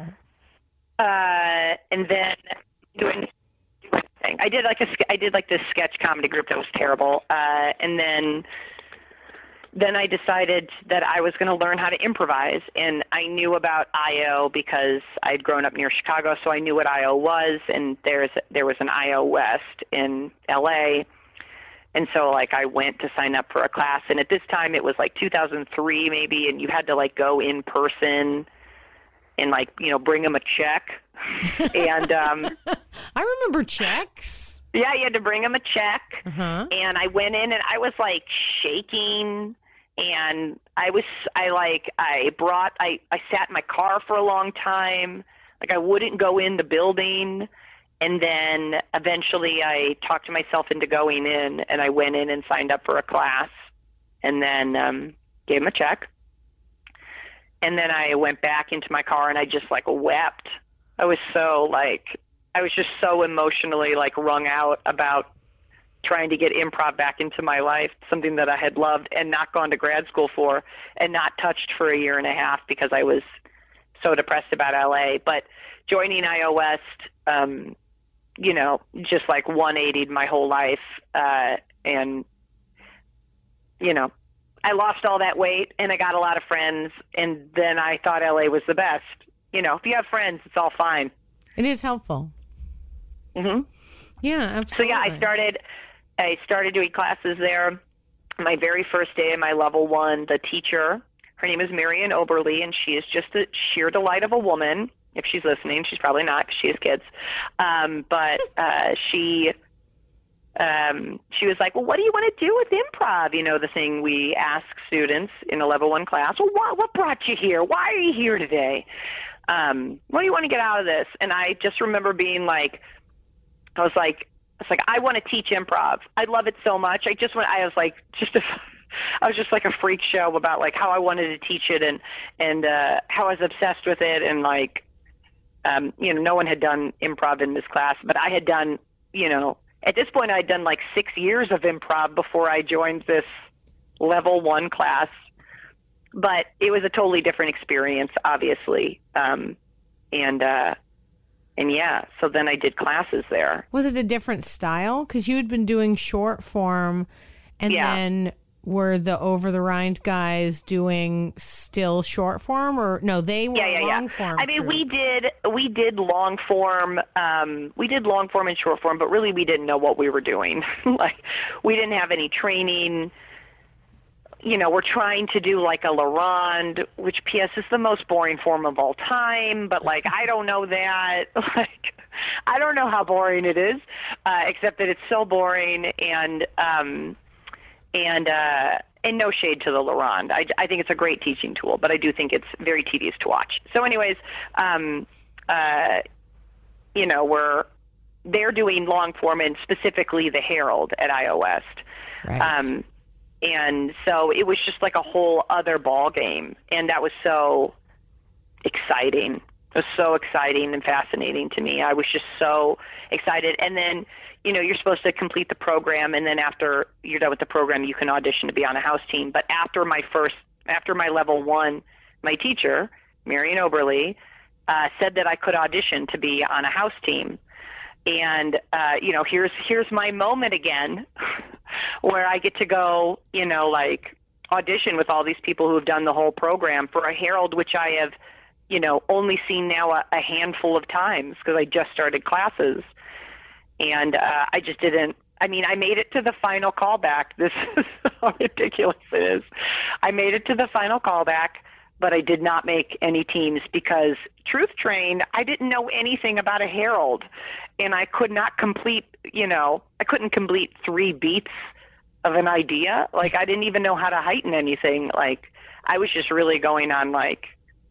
uh, and then doing, doing thing. I did like a, sk- I did like this sketch comedy group that was terrible. Uh, and then, then I decided that I was going to learn how to improvise, and I knew about I O because I'd grown up near Chicago, so I knew what I O was, and there's there was an I O West in L A, and so like I went to sign up for a class, and at this time it was like two thousand three maybe, and you had to like go in person and like you know bring them a check, and um, I remember checks. yeah, you had to bring them a check, Uh-huh. and I went in and I was like shaking. And I was, I like, I brought, I, I sat in my car for a long time. Like I wouldn't go in the building. And then eventually I talked myself into going in, and I went in and signed up for a class, and then um, gave him a check. And then I went back into my car and I just like wept. I was so like, I was just so emotionally like wrung out about trying to get improv back into my life, something that I had loved and not gone to grad school for and not touched for a year and a half because I was so depressed about L A. But joining I O West, um, you know, just like one eighty'd my whole life. Uh, and, you know, I lost all that weight and I got a lot of friends. And then I thought L A was the best. You know, if you have friends, it's all fine. It is helpful. Mm-hmm. Yeah, absolutely. So, yeah, I started... I started doing classes there. My very first day in my level one, the teacher, her name is Marion Oberly, and she is just a sheer delight of a woman. If she's listening, she's probably not because she has kids. Um, but uh, she um, she was like, well, what do you want to do with improv? You know, the thing we ask students in a level one class. Well, what, what brought you here? Why are you here today? Um, what do you want to get out of this? And I just remember being like, I was like, It's like, I want to teach improv. I love it so much. I just went, I was like, just a, I was just like a freak show about like how I wanted to teach it and, and, uh, how I was obsessed with it. And like, um, you know, no one had done improv in this class, but I had done, you know, at this point I'd done like six years of improv before I joined this level one class, but it was a totally different experience, obviously. Um, and, uh, And yeah, so then I did classes there. Was it a different style? Because you had been doing short form, and yeah. then were the Over the Rind guys doing still short form, or no? They were yeah, yeah, long yeah. form. I mean, troupe. we did we did long form. Um, we did long form and short form, but really we didn't know what we were doing. Like we didn't have any training. You know, we're trying to do like a Laurent, which P S is the most boring form of all time, but like, I don't know that, like, I don't know how boring it is, uh, except that it's so boring and, um, and, uh, and no shade to the Laurent. I, I think it's a great teaching tool, but I do think it's very tedious to watch. So anyways, um, uh, you know, we're, they're doing long form and specifically the Herald at I O West. Right. Um, And so it was just like a whole other ball game. And that was so exciting. It was so exciting and fascinating to me. I was just so excited. And then, you know, you're supposed to complete the program. And then after you're done with the program, you can audition to be on a house team. But after my first, after my level one, my teacher, Marion Oberly, uh, said that I could audition to be on a house team. And, uh, you know, here's, here's my moment again where I get to go, you know, like audition with all these people who have done the whole program for a Herald, which I have, you know, only seen now a, a handful of times because I just started classes. And uh, I just didn't, I mean, I made it to the final callback. This is how ridiculous it is. I made it to the final callback, but I did not make any teams because Truth Train, I didn't know anything about a Herald, and I could not complete, you know, I couldn't complete three beats of an idea. Like, I didn't even know how to heighten anything. Like, I was just really going on, like,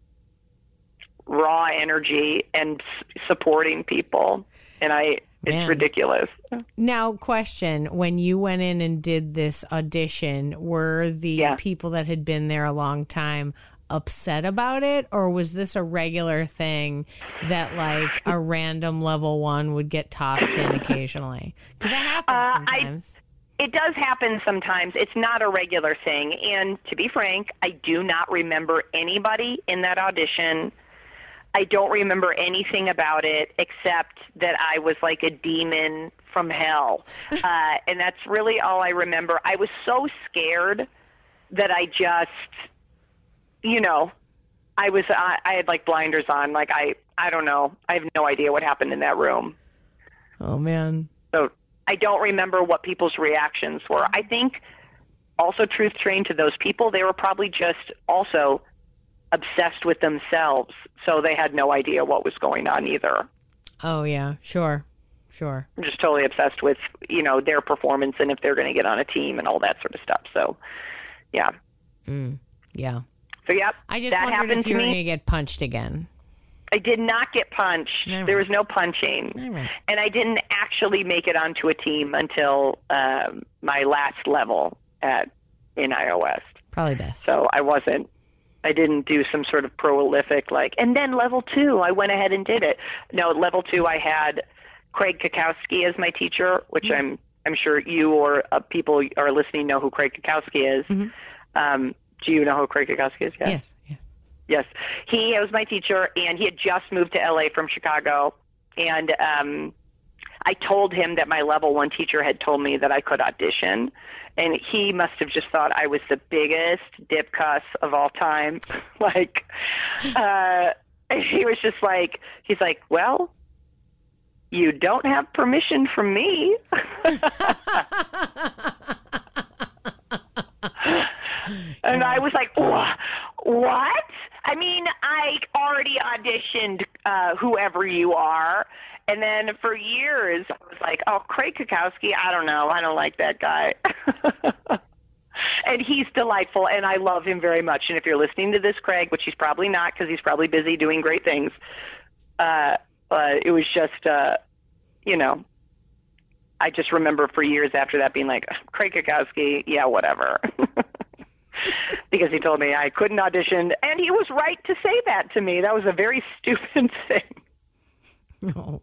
raw energy and s- supporting people, and I, it's Man. ridiculous. Now, question, when you went in and did this audition, were the Yeah. people that had been there a long time upset about it, or was this a regular thing that like a random level one would get tossed in occasionally? Because that happens Uh, sometimes. I, it does happen sometimes. It's not a regular thing. And to be frank, I do not remember anybody in that audition. I don't remember anything about it except that I was like a demon from hell. Uh, and that's really all I remember. I was so scared that I just, you know, I was, I, I had like blinders on. Like, I, I don't know. I have no idea what happened in that room. Oh, man. So I don't remember what people's reactions were. I think also Truth Train to those people, they were probably just also obsessed with themselves. So they had no idea what was going on either. Oh, yeah. Sure. Sure. I'm just totally obsessed with, you know, their performance and if they're going to get on a team and all that sort of stuff. So, yeah. Mm, yeah. So, yep, I just that wondered happened if to you were me. going to get punched again. I did not get punched. All right. There was no punching. All right. And I didn't actually make it onto a team until um, my last level at in I O West. Probably best. So I wasn't, I didn't do some sort of prolific, like, and then level two, I went ahead and did it. No, level two, I had Craig Kakowski as my teacher, which I'm I'm sure you or uh, people are listening know who Craig Kukowski is. Mm-hmm. Um, do you know who Craig Kukowski is? Yeah? Yes, yes. Yes. He was my teacher, and he had just moved to L A from Chicago. And um, I told him that my level one teacher had told me that I could audition. And he must have just thought I was the biggest dip cuss of all time. like, uh, he was just like, he's like, well, you don't have permission from me. And I was like, what? I mean, I already auditioned uh, whoever you are. And then for years, I was like, oh, Craig Kukowski, I don't know. I don't like that guy. And he's delightful, and I love him very much. And if you're listening to this, Craig, which he's probably not because he's probably busy doing great things, uh, uh, it was just, uh, you know, I just remember for years after that being like, Craig Kukowski, yeah, whatever. Because he told me I couldn't audition, and he was right to say that to me. That was a very stupid thing. Oh.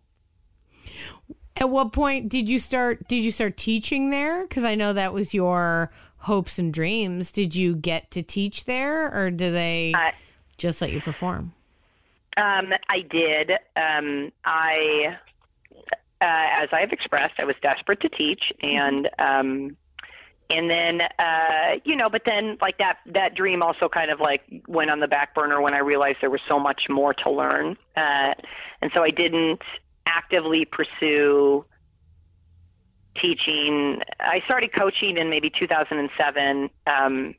At what point did you start? Did you start teaching there? Because I know that was your hopes and dreams. Did you get to teach there, or do they uh, just let you perform? Um, I did. Um, I, uh, as I have expressed, I was desperate to teach, and um, and then uh, you know, but then like that that dream also kind of like went on the back burner when I realized there was so much more to learn, uh, and so I didn't actively pursue teaching. I started coaching in maybe two thousand seven, um,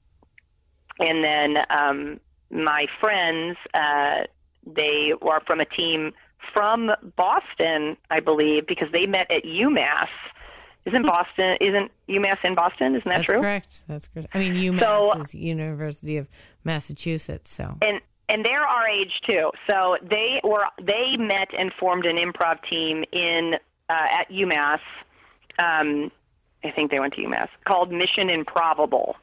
and then um, my friends, uh, they were from a team from Boston, I believe, because they met at UMass. Isn't Boston? Isn't UMass in Boston? Isn't that That's true? That's correct. That's correct. I mean, UMass so, is University of Massachusetts. So and. And they're our age too, so they were they met and formed an improv team in uh, at UMass. Um, I think they went to UMass called Mission Improbable.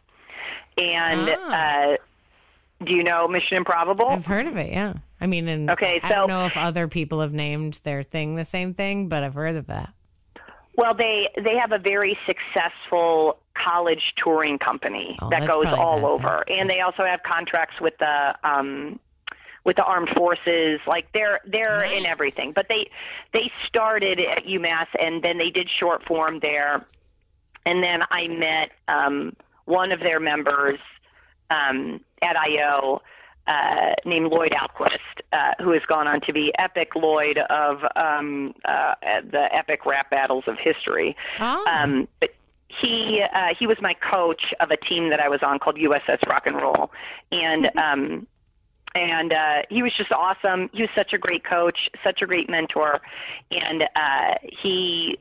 And ah. uh, do you know Mission Improbable? I've heard of it. Yeah, I mean, and okay, I so, don't know if other people have named their thing the same thing, but I've heard of that. Well, they they have a very successful college touring company oh, that goes all bad, over, then. And they also have contracts with the um, with the armed forces. Like they're they're nice. in everything. But they they started at UMass, and then they did short form there, and then I met um, one of their members um, at I O. Uh, named Lloyd Alquist, uh, who has gone on to be Epic Lloyd of um, uh, the Epic Rap Battles of History. Oh. Um, but he uh, he was my coach of a team that I was on called U S S Rock and Roll, and um, and uh, he was just awesome. He was such a great coach, such a great mentor, and uh, he.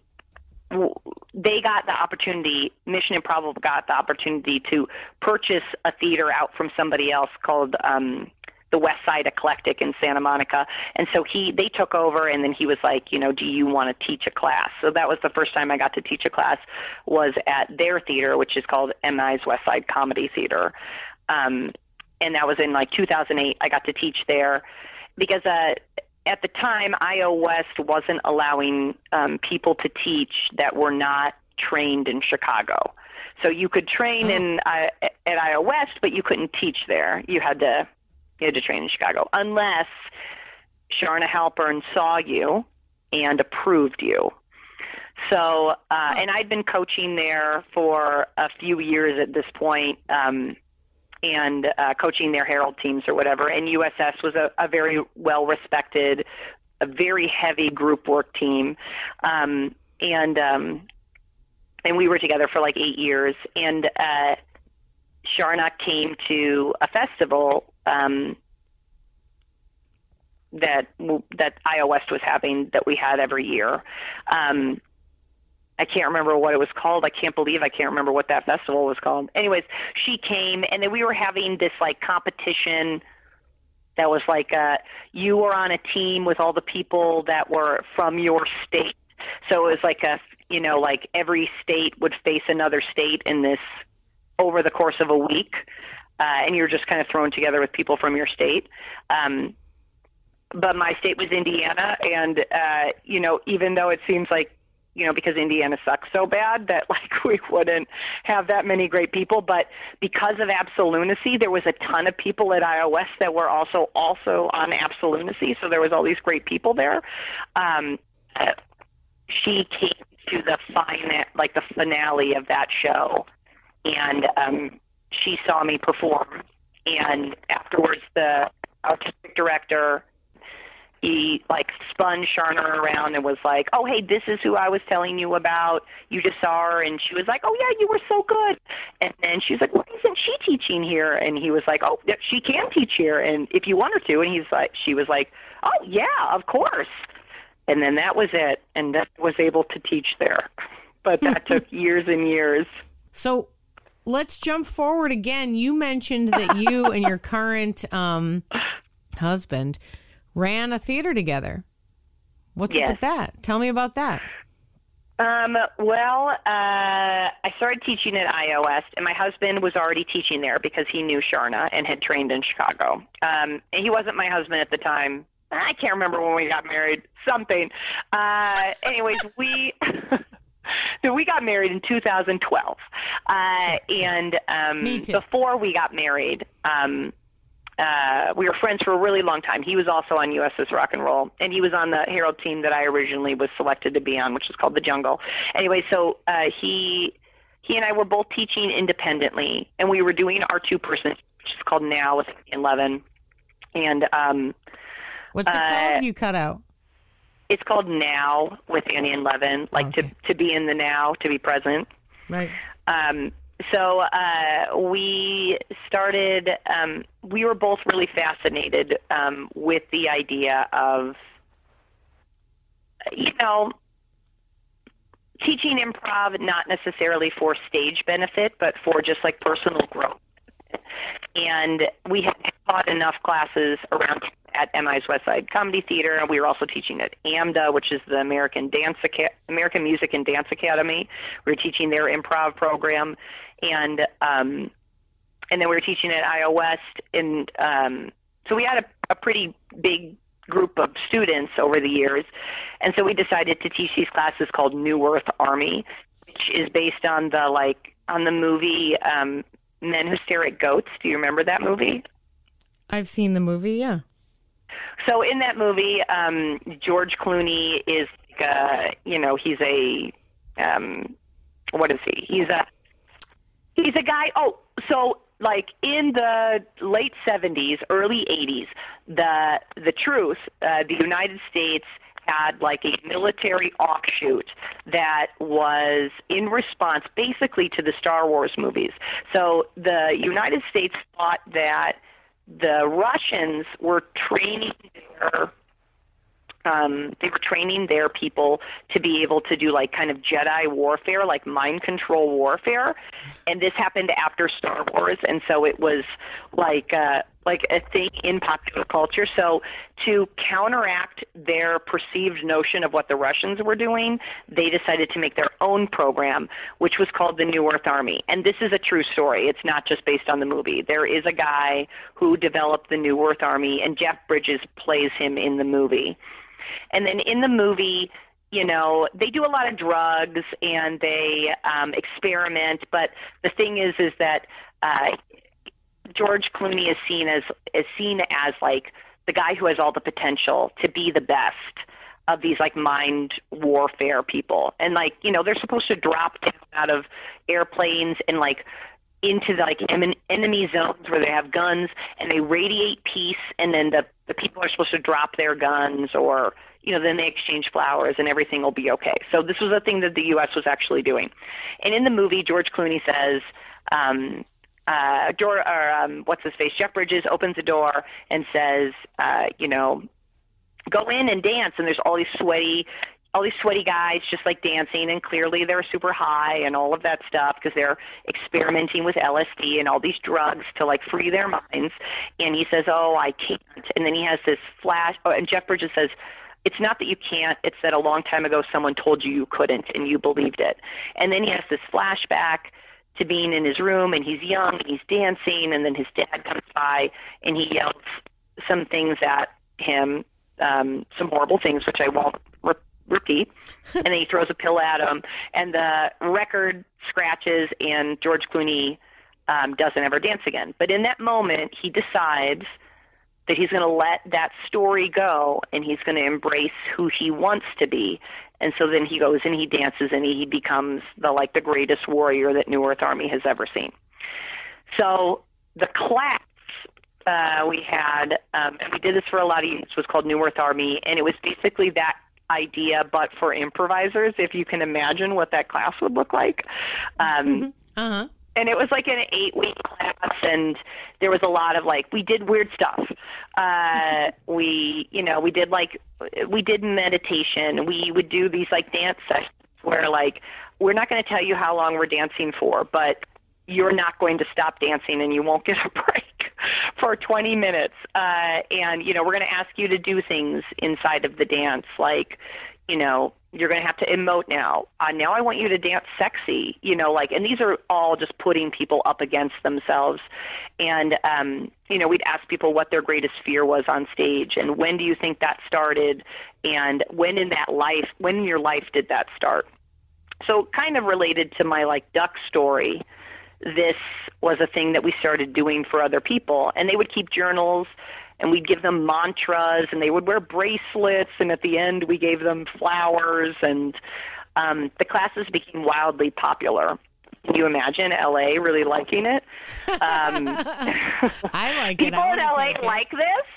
They got the opportunity, Mission Improbable got the opportunity to purchase a theater out from somebody else called um, the West Side Eclectic in Santa Monica. And so he, they took over, and then he was like, you know, do you want to teach a class? So that was the first time I got to teach a class was at their theater, which is called M I's West Side Comedy Theater. Um, and that was in like two thousand eight. I got to teach there because uh, at the time, I O West wasn't allowing um, people to teach that were not trained in Chicago. So you could train oh. in uh, at I O West, but you couldn't teach there. You had to you had to train in Chicago unless Sharna Halpern saw you and approved you. So, uh, and I'd been coaching there for a few years at this point. Um, and uh, coaching their Herald teams or whatever. And U S S was a, a very well-respected, a very heavy group work team. Um, and um, and we were together for like eight years. And uh, Sharna came to a festival um, that that I O West was having that we had every year. Um I can't remember what it was called. I can't believe I can't remember what that festival was called. Anyways, she came, and then we were having this, like, competition that was like uh, you were on a team with all the people that were from your state. So it was like a, you know, like every state would face another state in this over the course of a week, uh, and you're just kind of thrown together with people from your state. Um, but my state was Indiana, and, uh, you know, even though it seems like you know, because Indiana sucks so bad that like we wouldn't have that many great people. But because of Absolunacy, there was a ton of people at I O S that were also also on Absolunacy. So there was all these great people there. Um, uh, she came to the final, like the finale of that show, and um, she saw me perform. And afterwards, the artistic director, he like spun Sharna around and was like, "Oh, hey, this is who I was telling you about. You just saw her." And she was like, "Oh yeah, you were so good." And then she was like, "Why isn't she teaching here?" And he was like, "Oh, she can teach here, and if you want her to." And he's like, she was like, "Oh yeah, of course." And then that was it, and that was able to teach there. But that took years and years. So let's jump forward again. You mentioned that you and your current um, husband ran a theater together. What's Yes. up with that? Tell me about that. Um, well, uh, I started teaching at I O S, and my husband was already teaching there because he knew Sharna and had trained in Chicago. Um, and he wasn't my husband at the time. I can't remember when we got married. Something. Uh, anyways, we so we got married in two thousand twelve, uh, and um, Me too. before we got married, um, uh, we were friends for a really long time. He was also on U S S Rock and Roll, and he was on the Herald team that I originally was selected to be on, which is called The Jungle. Anyway, so uh, he he and I were both teaching independently, and we were doing our two-person, which is called Now with Eleven, and um, What's it uh, called? You cut out. it's called Now with Annie and Levin, like Okay. to to be in the now, to be present. Right. Um, so uh, we started, um, we were both really fascinated um, with the idea of, you know, teaching improv, not necessarily for stage benefit, but for just like personal growth. And we had taught enough classes around at M I's West Side Comedy Theater, and we were also teaching at AMDA, which is the American Dance Aca- American Music and Dance Academy. We were teaching their improv program, and um, and then we were teaching at I O S, and um, so we had a, a pretty big group of students over the years, and so we decided to teach these classes called New Earth Army, which is based on the like on the movie um, Men Who Stare at Goats. Do you remember that movie? I've seen the movie, yeah. So in that movie, um, George Clooney is, uh, you know, he's a, um, what is he? He's a, he's a guy. Oh, so like in the late seventies, early eighties, the the Truth, uh, the United States had like a military offshoot that was in response basically to the Star Wars movies. So the United States thought that the Russians were training their um, they were training their people to be able to do like kind of Jedi warfare, like mind control warfare, and this happened after Star Wars, and so it was like uh, like a thing in popular culture. So to counteract their perceived notion of what the Russians were doing, they decided to make their own program, which was called the New Earth Army. And this is a true story. It's not just based on the movie. There is a guy who developed the New Earth Army, and Jeff Bridges plays him in the movie. And then in the movie, you know, they do a lot of drugs and they um, experiment. But the thing is, is that uh, George Clooney is seen as is seen as like the guy who has all the potential to be the best of these like mind warfare people. And like, you know, they're supposed to drop down out of airplanes and like into the, like em- enemy zones where they have guns and they radiate peace, and then the, the people are supposed to drop their guns, or, you know, then they exchange flowers and everything will be okay. So this was a thing that the U S was actually doing. And in the movie, George Clooney says, um, uh, George, or, um, what's his face? Jeff Bridges opens the door and says, uh, you know, go in and dance. And there's all these sweaty, all these sweaty guys just like dancing, and clearly they're super high and all of that stuff because they're experimenting with L S D and all these drugs to like free their minds. And he says, oh, I can't. And then he has this flash. Oh, and Jeff Bridges says, it's not that you can't, it's that a long time ago someone told you you couldn't and you believed it. And then he has this flashback to being in his room, and he's young and he's dancing, and then his dad comes by and he yells some things at him, um, some horrible things, which I won't re- repeat. And then he throws a pill at him, and the record scratches, and George Clooney um, doesn't ever dance again. But in that moment, he decides that he's going to let that story go, and he's going to embrace who he wants to be. And so then he goes and he dances, and he becomes the like the greatest warrior that New Earth Army has ever seen. So the class uh, we had, um, and we did this for a lot of years, was called New Earth Army, and it was basically that idea, but for improvisers, if you can imagine what that class would look like. Um, uh-huh. And it was like an eight-week class, and there was a lot of, like, we did weird stuff. Uh, we, you know, we did, like, we did meditation. We would do these, like, dance sessions where, like, we're not going to tell you how long we're dancing for, but you're not going to stop dancing and you won't get a break for twenty minutes. Uh, and, you know, we're going to ask you to do things inside of the dance, like, you know, you're going to have to emote now. Uh, now I want you to dance sexy, you know, like, and these are all just putting people up against themselves. And, um, you know, we'd ask people what their greatest fear was on stage, and when do you think that started, and when in that life, when in your life did that start? So kind of related to my, like, duck story, this was a thing that we started doing for other people, and they would keep journals, and we'd give them mantras, and they would wear bracelets, and at the end we gave them flowers, and um, the classes became wildly popular. Can you imagine L A really liking it? Um, I like people it. I in L A it. like this.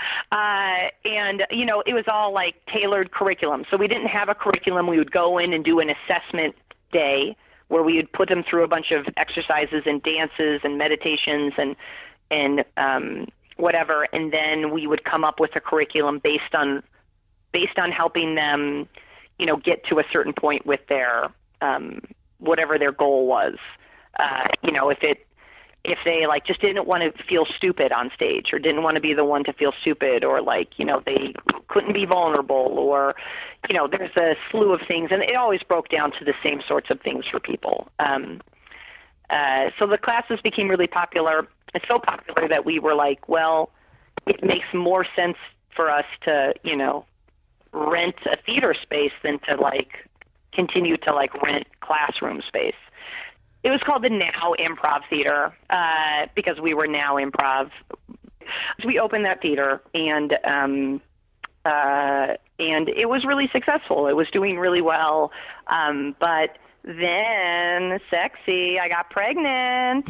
Uh, and, you know, it was all like tailored curriculum. So we didn't have a curriculum. We would go in and do an assessment day where we would put them through a bunch of exercises and dances and meditations and, and, um, whatever, and then we would come up with a curriculum based on based on helping them, you know, get to a certain point with their um, whatever their goal was. Uh, you know, if it if they like just didn't want to feel stupid on stage, or didn't want to be the one to feel stupid, or like, you know, they couldn't be vulnerable, or, you know, there's a slew of things, and it always broke down to the same sorts of things for people. Um, uh, so the classes became really popular. It's so popular that we were like, well, it makes more sense for us to, you know, rent a theater space than to, like, continue to, like, rent classroom space. It was called the Now Improv Theater uh, because we were Now Improv. So we opened that theater, and um, uh, and it was really successful. It was doing really well, um, but then, sexy, I got pregnant.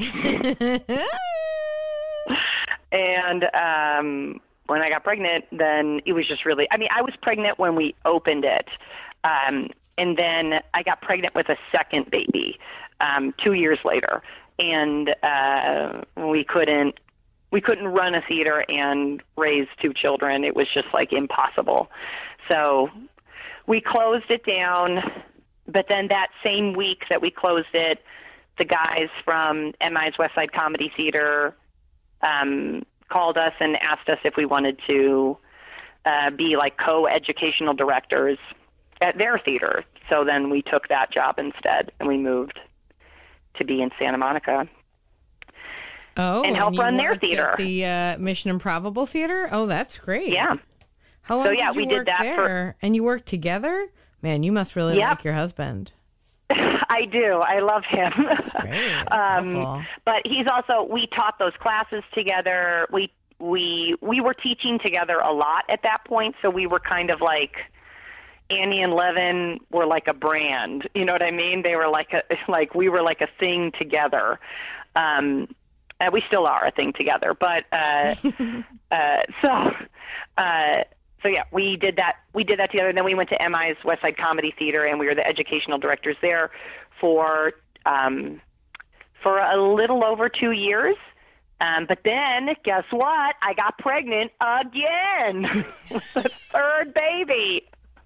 And um, when I got pregnant, then it was just really, I mean, I was pregnant when we opened it. Um, and then I got pregnant with a second baby um, two years later. And uh, we couldn't, we couldn't run a theater and raise two children. It was just like impossible. So we closed it down. But then that same week that we closed it, the guys from M I's West Side Comedy Theater um, called us and asked us if we wanted to uh, be like co-educational directors at their theater. So then we took that job instead, and we moved to be in Santa Monica. Oh, and help and you run their worked theater. At the uh, Mission Improbable Theater? Oh, that's great. Yeah. How long So, yeah, did you we did work that there? for- And you worked together? Man, you must really Yep. like your husband. I do. I love him. That's great. That's um, awful. But he's also, we taught those classes together. We we we were teaching together a lot at that point, so we were kind of like, Annie and Levin were like a brand. You know what I mean? They were like a like we were like a thing together. Um, and we still are a thing together. But uh, uh, so. Uh, So yeah, we did that. We did that together. And then we went to M I's West Side Comedy Theater, and we were the educational directors there for um, for a little over two years. Um, but then, guess what? I got pregnant again, the third baby.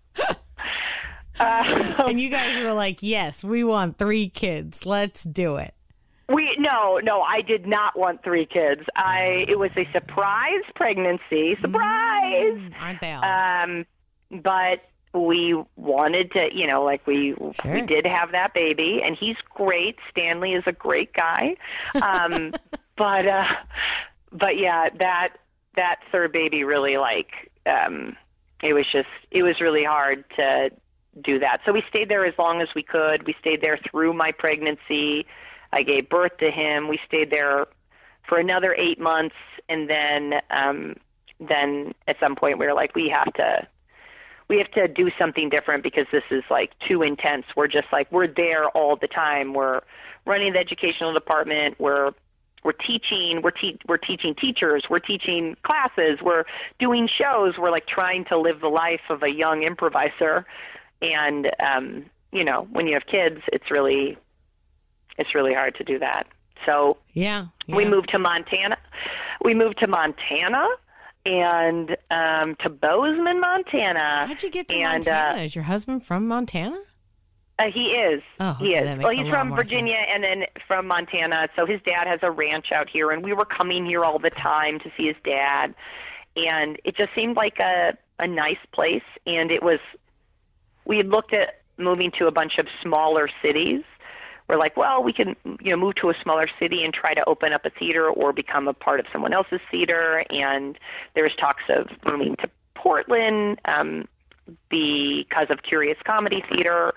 Uh, And you guys were like, yes, we want three kids. Let's do it. We no, no, I did not want three kids. I it was a surprise pregnancy. Surprise. Mm, aren't they all? Um, but we wanted to, you know, like we Sure. we did have that baby, and he's great. Stanley is a great guy. Um, but uh, but yeah, that that third baby really like um, it was just it was really hard to do that. So we stayed there as long as we could. We stayed there through my pregnancy. I gave birth to him. We stayed there for another eight months, and then um, then at some point we were like, we have to we have to do something different because this is like too intense. We're just like we're there all the time. We're running the educational department. We're we're teaching. We're te- we're teaching teachers. We're teaching classes. We're doing shows. We're like trying to live the life of a young improviser. And um, you know, when you have kids, it's really it's really hard to do that. So yeah, yeah. we moved to Montana. We moved to Montana and um, to Bozeman, Montana. How'd you get to and, Montana? Uh, Is your husband from Montana? Uh, he is. Oh, he okay, is. that makes Well, a he's lot from more Virginia sense. and then from Montana. So his dad has a ranch out here, and we were coming here all the time to see his dad. And it just seemed like a, a nice place. And it was, we had looked at moving to a bunch of smaller cities. We're like, well, we can, you know, move to a smaller city and try to open up a theater or become a part of someone else's theater. And there's talks of moving to Portland um, because of Curious Comedy Theater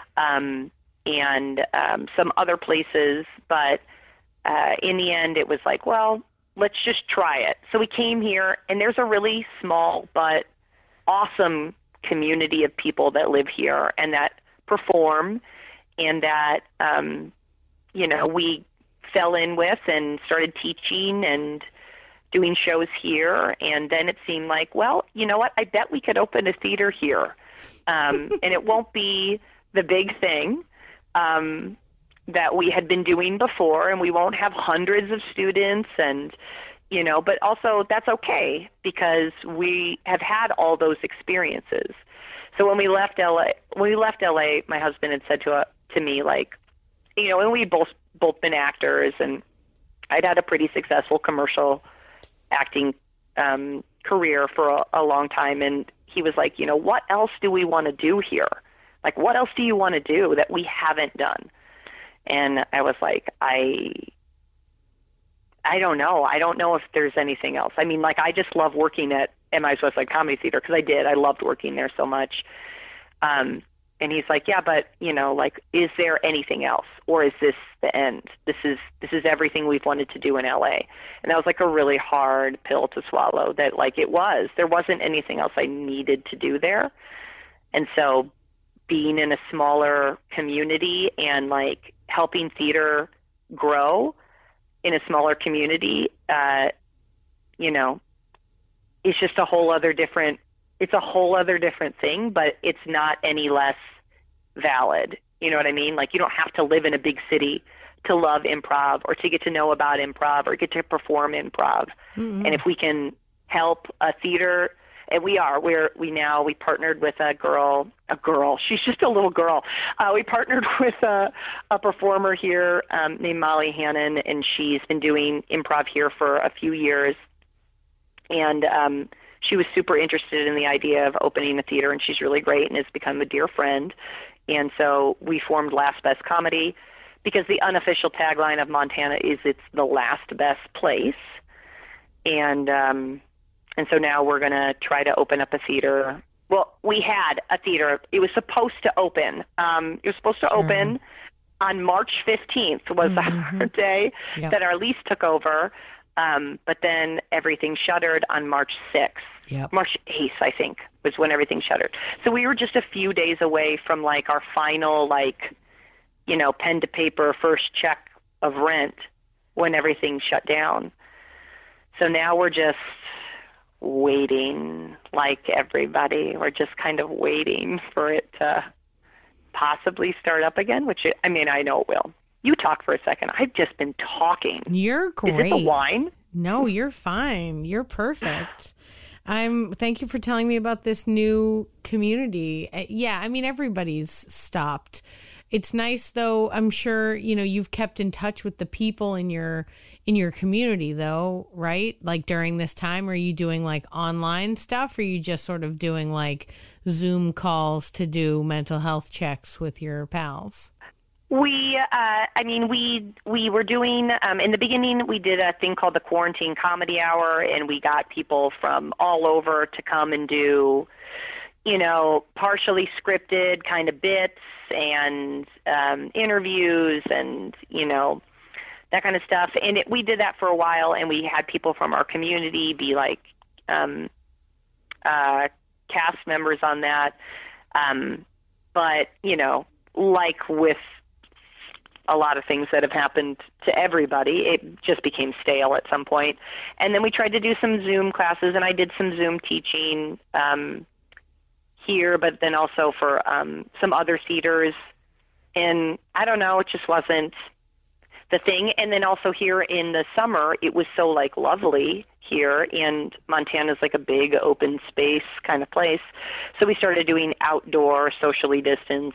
um, and um, some other places. But uh, in the end, it was like, well, let's just try it. So we came here, and there's a really small but awesome community of people that live here and that perform and that, um, you know, we fell in with and started teaching and doing shows here. And then it seemed like, well, you know what, I bet we could open a theater here. Um, and it won't be the big thing um, that we had been doing before, and we won't have hundreds of students and, you know, but also that's okay because we have had all those experiences. So when we left L A, when we left L A, my husband had said to uh, to me, like, you know, and we'd both both been actors, and I'd had a pretty successful commercial acting um, career for a, a long time, and he was like, you know, what else do we want to do here? Like, what else do you want to do that we haven't done? And I was like, I, I don't know. I don't know if there's anything else. I mean, like, I just love working at M I S Westside Comedy Theater because I did. I loved working there so much. Um, and he's like, yeah, but, you know, like, is there anything else? Or is this the end? This is this is everything we've wanted to do in L A. And that was like a really hard pill to swallow that, like, it was. There wasn't anything else I needed to do there. And so being in a smaller community and, like, helping theater grow in a smaller community, uh, you know, it's just a whole other different, it's a whole other different thing, but it's not any less valid. You know what I mean? Like, you don't have to live in a big city to love improv or to get to know about improv or get to perform improv. Mm-hmm. And if we can help a theater, and we are, we're, we now, we partnered with a girl, a girl, she's just a little girl. Uh, we partnered with a, a performer here um, named Molly Hannon, and she's been doing improv here for a few years. And um, she was super interested in the idea of opening a theater, and she's really great and has become a dear friend. And so we formed Last Best Comedy because the unofficial tagline of Montana is it's the last best place. And um, and so now we're going to try to open up a theater. Well, we had a theater. It was supposed to open. Um, it was supposed to sure. open on March fifteenth was mm-hmm. the day yep. that our lease took over. Um, but then everything shuttered on March sixth. Yep. March eighth, I think, was when everything shuttered. So we were just a few days away from, like, our final, like, you know, pen to paper first check of rent when everything shut down. So now we're just waiting, like everybody. We're just kind of waiting for it to possibly start up again, which, it, I mean, I know it will. You talk for a second. I've just been talking. You're great. Is it the wine? No, you're fine. You're perfect. I'm. Thank you for telling me about this new community. Uh, Yeah, I mean, everybody's stopped. It's nice, though. I'm sure, you know, you've kept in touch with the people in your in your community, though, right? Like, during this time, are you doing, like, online stuff? Or are you just sort of doing, like, Zoom calls to do mental health checks with your pals? We, uh, I mean, we we were doing, um, in the beginning, we did a thing called the Quarantine Comedy Hour, and we got people from all over to come and do, you know, partially scripted kind of bits and um, interviews and, you know, that kind of stuff. And it, we did that for a while, and we had people from our community be like um, uh, cast members on that. Um, but, you know, like with a lot of things that have happened to everybody, it just became stale at some point. And then we tried to do some Zoom classes, and I did some Zoom teaching um, here, but then also for um, some other theaters. And I don't know, it just wasn't the thing. And then also here in the summer, it was so like lovely here, and Montana's like a big open space kind of place. So we started doing outdoor, socially distanced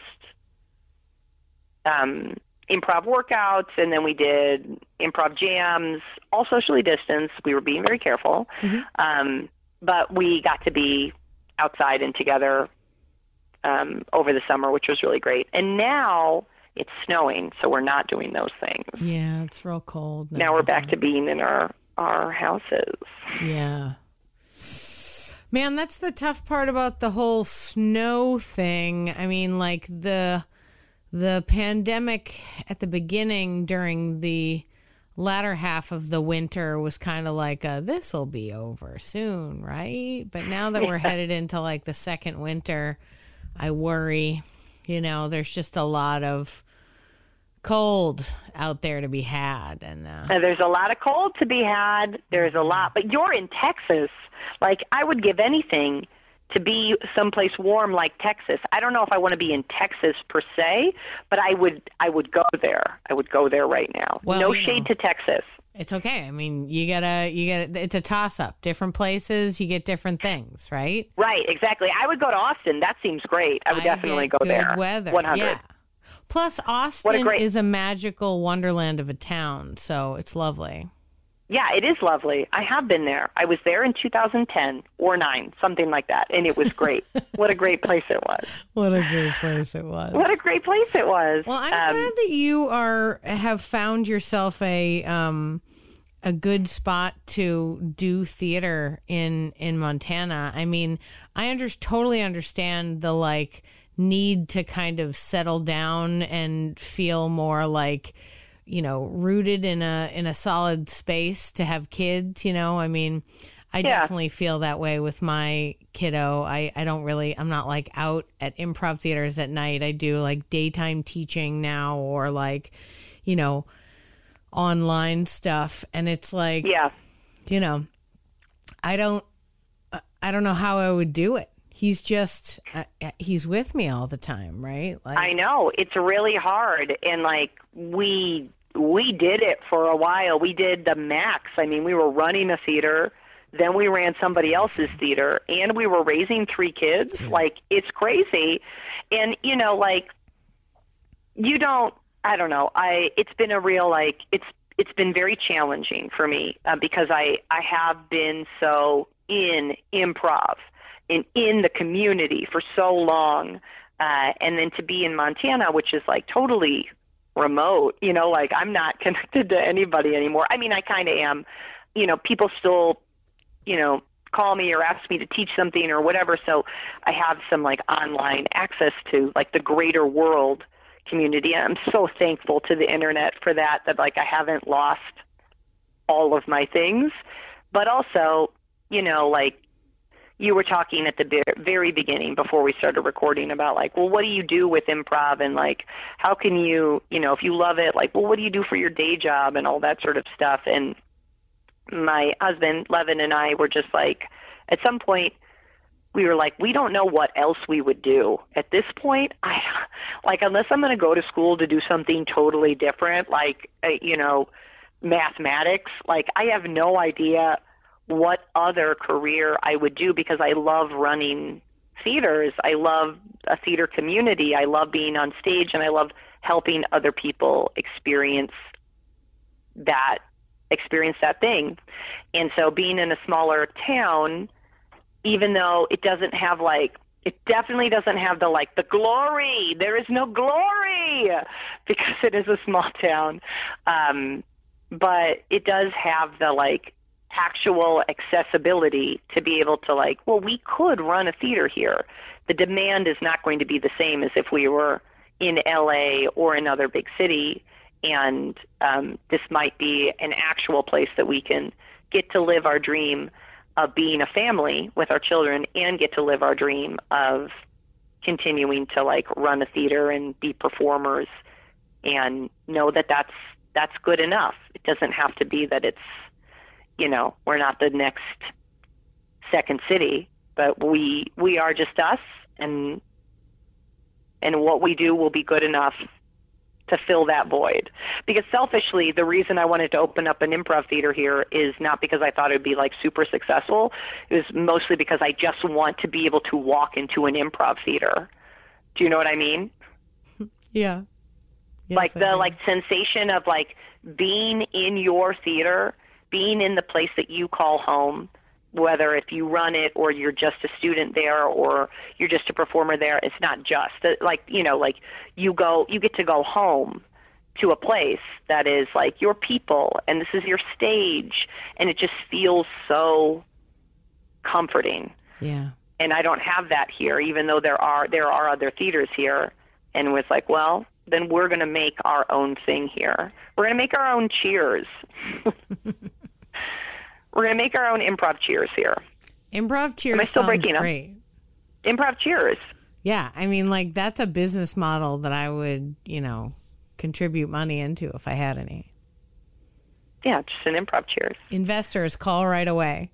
um, improv workouts, and then we did improv jams, all socially distanced. We were being very careful. Mm-hmm. Um, but we got to be outside and together um, over the summer, which was really great. And now it's snowing, so we're not doing those things. Yeah, it's real cold. Now, now we're back to being in our, our houses. Yeah. Man, that's the tough part about the whole snow thing. I mean, like the the pandemic at the beginning during the latter half of the winter was kind of like a, this'll be over soon, right? But now that we're headed into like the second winter, I worry, you know, there's just a lot of cold out there to be had. And uh, there's a lot of cold to be had. There's a lot, but you're in Texas. Like, I would give anything to be someplace warm like Texas. I don't know if I want to be in Texas per se, but I would I would go there. I would go there right now. Well, no you shade know, to Texas. It's okay. I mean, you gotta, you gotta, it's a toss up. Different places, you get different things, right? Right, exactly. I would go to Austin. That seems great. I would I definitely go good there. Weather. one hundred. Yeah. Plus, Austin a great- is a magical wonderland of a town, so it's lovely. Yeah, it is lovely. I have been there. I was there in two thousand ten or nine, something like that, and it was great. What a great place it was. What a great place it was. What a great place it was. Well, I'm um, glad that you are have found yourself a um a good spot to do theater in in Montana. I mean, I under, totally understand the like need to kind of settle down and feel more like, you know, rooted in a in a solid space to have kids, you know. I mean, I yeah. definitely feel that way with my kiddo. I, I don't really, I'm not like out at improv theaters at night. I do like daytime teaching now, or like, you know, online stuff. And it's like, yeah, you know, I don't, I don't know how I would do it. He's just, uh, he's with me all the time, right? Like, I know. It's really hard. And like, we, we did it for a while. We did the max. I mean, we were running a theater, then we ran somebody else's theater, and we were raising three kids. Like, it's crazy. And, you know, like, you don't, I don't know. I, it's been a real, like, it's, it's been very challenging for me uh, because I, I have been so in improv and in the community for so long. Uh, and then to be in Montana, which is like totally remote, you know, like I'm not connected to anybody anymore. I mean, I kind of am, you know, people still, you know, call me or ask me to teach something or whatever. So I have some like online access to like the greater world community. And I'm so thankful to the internet for that, that like I haven't lost all of my things, but also, you know, like, you were talking at the very beginning before we started recording about like, well, what do you do with improv? And like, how can you, you know, if you love it, like, well, what do you do for your day job and all that sort of stuff? And my husband, Levin, and I were just like, at some point we were like, we don't know what else we would do at this point. I like, unless I'm going to go to school to do something totally different, like, uh, you know, mathematics, like I have no idea what other career I would do, because I love running theaters. I love a theater community. I love being on stage, and I love helping other people experience that, experience that thing. And so being in a smaller town, even though it doesn't have like, it definitely doesn't have the like the glory. There is no glory because it is a small town. Um, but it does have the like actual accessibility to be able to like, well, we could run a theater here. the demand is not going to be the same as if we were in L A or another big city. And um, this might be an actual place that we can get to live our dream of being a family with our children and get to live our dream of continuing to like run a theater and be performers and know that that's that's good enough. It doesn't have to be that it's, you know, we're not the next second city, but we we are just us, and and what we do will be good enough to fill that void. Because selfishly, the reason I wanted to open up an improv theater here is not because I thought it would be like super successful. It was mostly because I just want to be able to walk into an improv theater. Do you know what I mean? Yeah. Yes, like I the do. like sensation of like being in your theater, being in the place that you call home, whether if you run it or you're just a student there or you're just a performer there. It's not just like, you know, like you go, you get to go home to a place that is like your people and this is your stage, and it just feels so comforting. Yeah. And I don't have that here, even though there are, there are other theaters here. And it was like, well, then we're going to make our own thing here. We're going to make our own Cheers. We're going to make our own improv Cheers here. Improv Cheers Am I still sounds breaking up? great. Improv Cheers. Yeah, I mean, like, that's a business model that I would, you know, contribute money into if I had any. Yeah, just an improv Cheers. Investors, call right away.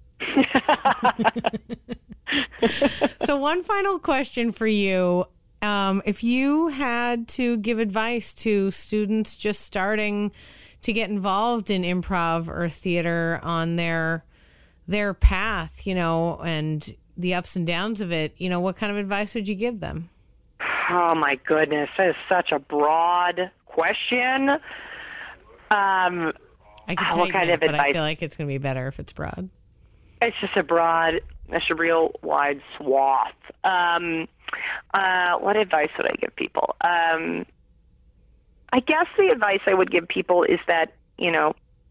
So one final question for you. Um, if you had to give advice to students just starting to get involved in improv or theater on their their path, you know, and the ups and downs of it, you know, what kind of advice would you give them? Oh, my goodness. That is such a broad question. Um, I could what take kind it, of but I advice? feel like it's going to be better if it's broad. It's just a broad, it's a real wide swath. Um, uh, what advice would I give people? Um, I guess the advice I would give people is that, you know,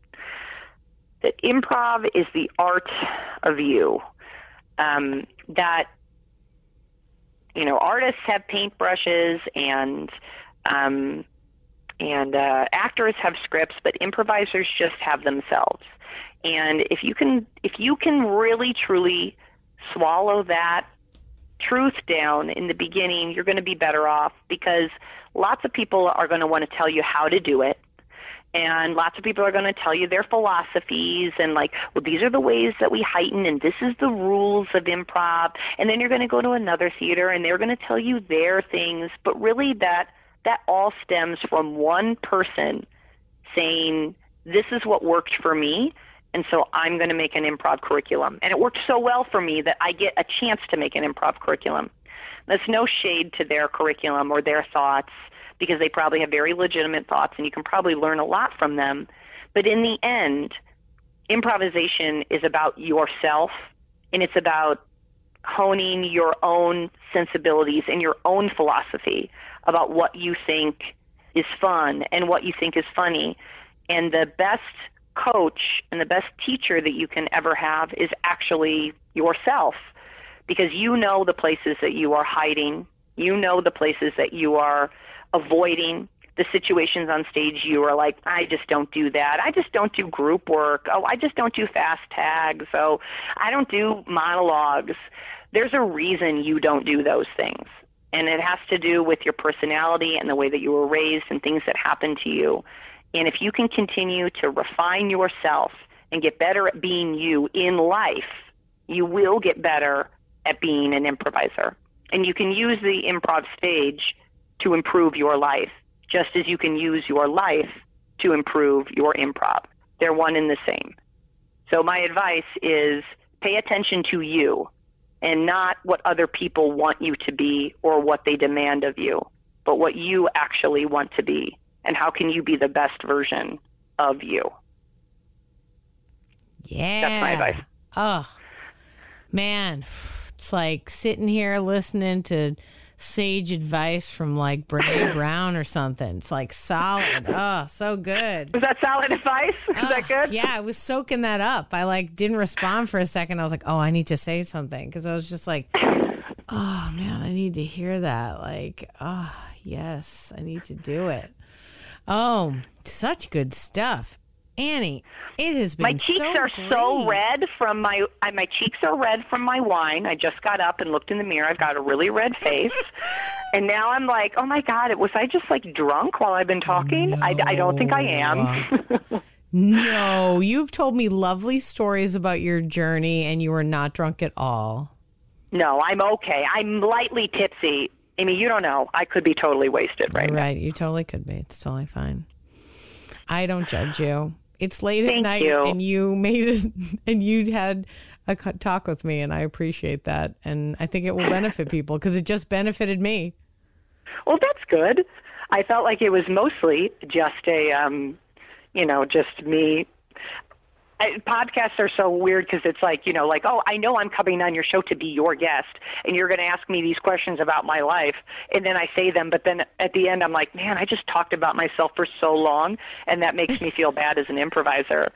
that improv is the art of you. Um, that, you know, artists have paintbrushes and um, and uh, actors have scripts, but improvisers just have themselves. And if you can, if you can really truly swallow that truth down in the beginning, you're going to be better off, because lots of people are going to want to tell you how to do it. And lots of people are going to tell you their philosophies and like, well, these are the ways that we heighten, and this is the rules of improv. And then you're going to go to another theater and they're going to tell you their things. But really that, that all stems from one person saying, this is what worked for me, and so I'm going to make an improv curriculum. And it worked so well for me that I get a chance to make an improv curriculum. That's no shade to their curriculum or their thoughts, because they probably have very legitimate thoughts and you can probably learn a lot from them. But in the end, improvisation is about yourself, and it's about honing your own sensibilities and your own philosophy about what you think is fun and what you think is funny. And the best coach and the best teacher that you can ever have is actually yourself, because you know the places that you are hiding. You know the places that you are avoiding, the situations on stage you are like, I just don't do that. I just don't do group work. Oh, I just don't do fast tags. Oh, I don't do monologues. There's a reason you don't do those things. And it has to do with your personality and the way that you were raised and things that happen to you. And if you can continue to refine yourself and get better at being you in life, you will get better at being an improviser. And you can use the improv stage to improve your life, just as you can use your life to improve your improv. They're one and the same. So my advice is pay attention to you and not what other people want you to be or what they demand of you, but what you actually want to be, and how can you be the best version of you. Yeah. That's my advice. Oh, man. It's like sitting here listening to sage advice from like Brene Brown or something. It's like solid. Oh, so good. Was that solid advice? Is Oh, that good? Yeah, I was soaking that up. I like didn't respond for a second. I was like, oh, I need to say something, because I was just like, Oh, man, I need to hear that. Like, oh, yes, I need to do it. Oh, such good stuff. Annie, it has been My cheeks so are great. so red from my uh, my cheeks are red from my wine. I just got up and looked in the mirror. I've got a really red face. And now I'm like, oh, my God, was I just, like, drunk while I've been talking? No. I, I don't think I am. No, you've told me lovely stories about your journey, and you were not drunk at all. No, I'm okay. I'm lightly tipsy. Amy, you don't know. I could be totally wasted right now. Right, you totally could be. It's totally fine. I don't judge you. It's late at Thank night, you. and you made it, and you had a co- talk with me, and I appreciate that. And I think it will benefit people because it just benefited me. Well, that's good. I felt like it was mostly just a, um, you know, just me. I, podcasts are so weird because it's like, you know, like, oh, I know I'm coming on your show to be your guest, and you're going to ask me these questions about my life, and then I say them, but then at the end I'm like, man, I just talked about myself for so long, and that makes me feel bad as an improviser.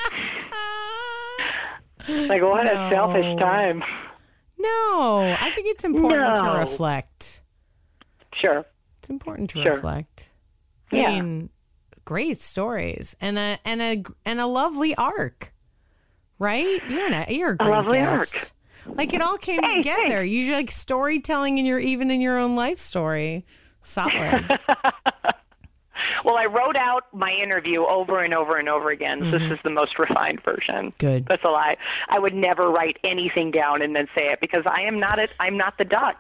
Like, what No. a selfish time. No, I think it's important No. to reflect. Sure. It's important to Sure. reflect. I Yeah. mean, great stories and a and a and a lovely arc, right? You're an, you're a great lovely guest. Like it all came Hey, together. You like storytelling in your even in your own life story. Solid. Well, I wrote out my interview over and over and over again. So This is the most refined version. Good. That's a lie. I would never write anything down and then say it because I am not it. I'm not the duck.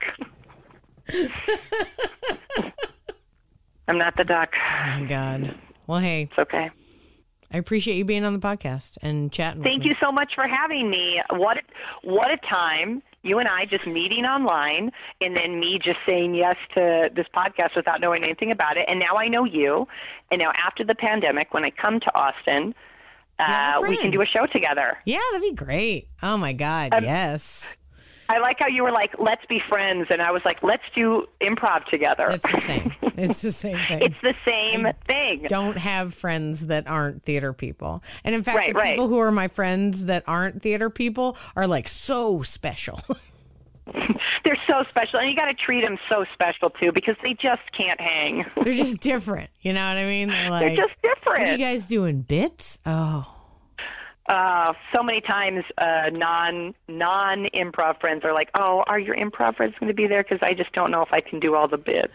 I'm not the duck. Oh my God. Well, hey, It's okay. I appreciate you being on the podcast and chatting. Thank with you me. so much for having me. What what a time. You and I just meeting online and then me just saying yes to this podcast without knowing anything about it. And now I know you. And now after the pandemic, when I come to Austin, Yeah, uh, we're we can friends. do a show together. Yeah, that'd be great. Oh my God. Um, yes. I like how you were like, let's be friends. And I was like, let's do improv together. It's the same. It's the same thing. It's the same thing. Don't have friends that aren't theater people. And in fact, Right, the right. people who are my friends that aren't theater people are like so special. They're so special. And you got to treat them so special, too, because they just can't hang. They're just different. You know what I mean? They're like, They're just different. what are you guys doing? Bits? Oh, Uh, so many times, uh, non non improv friends are like, "Oh, are your improv friends going to be there? Because I just don't know if I can do all the bits."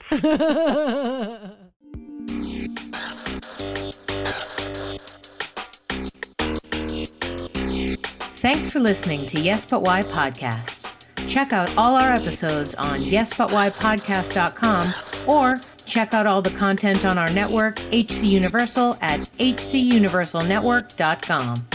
Thanks for listening to Yes But Why Podcast. Check out all our episodes on yes but why podcast dot com or check out all the content on our network, H C Universal, at h c universal network dot com.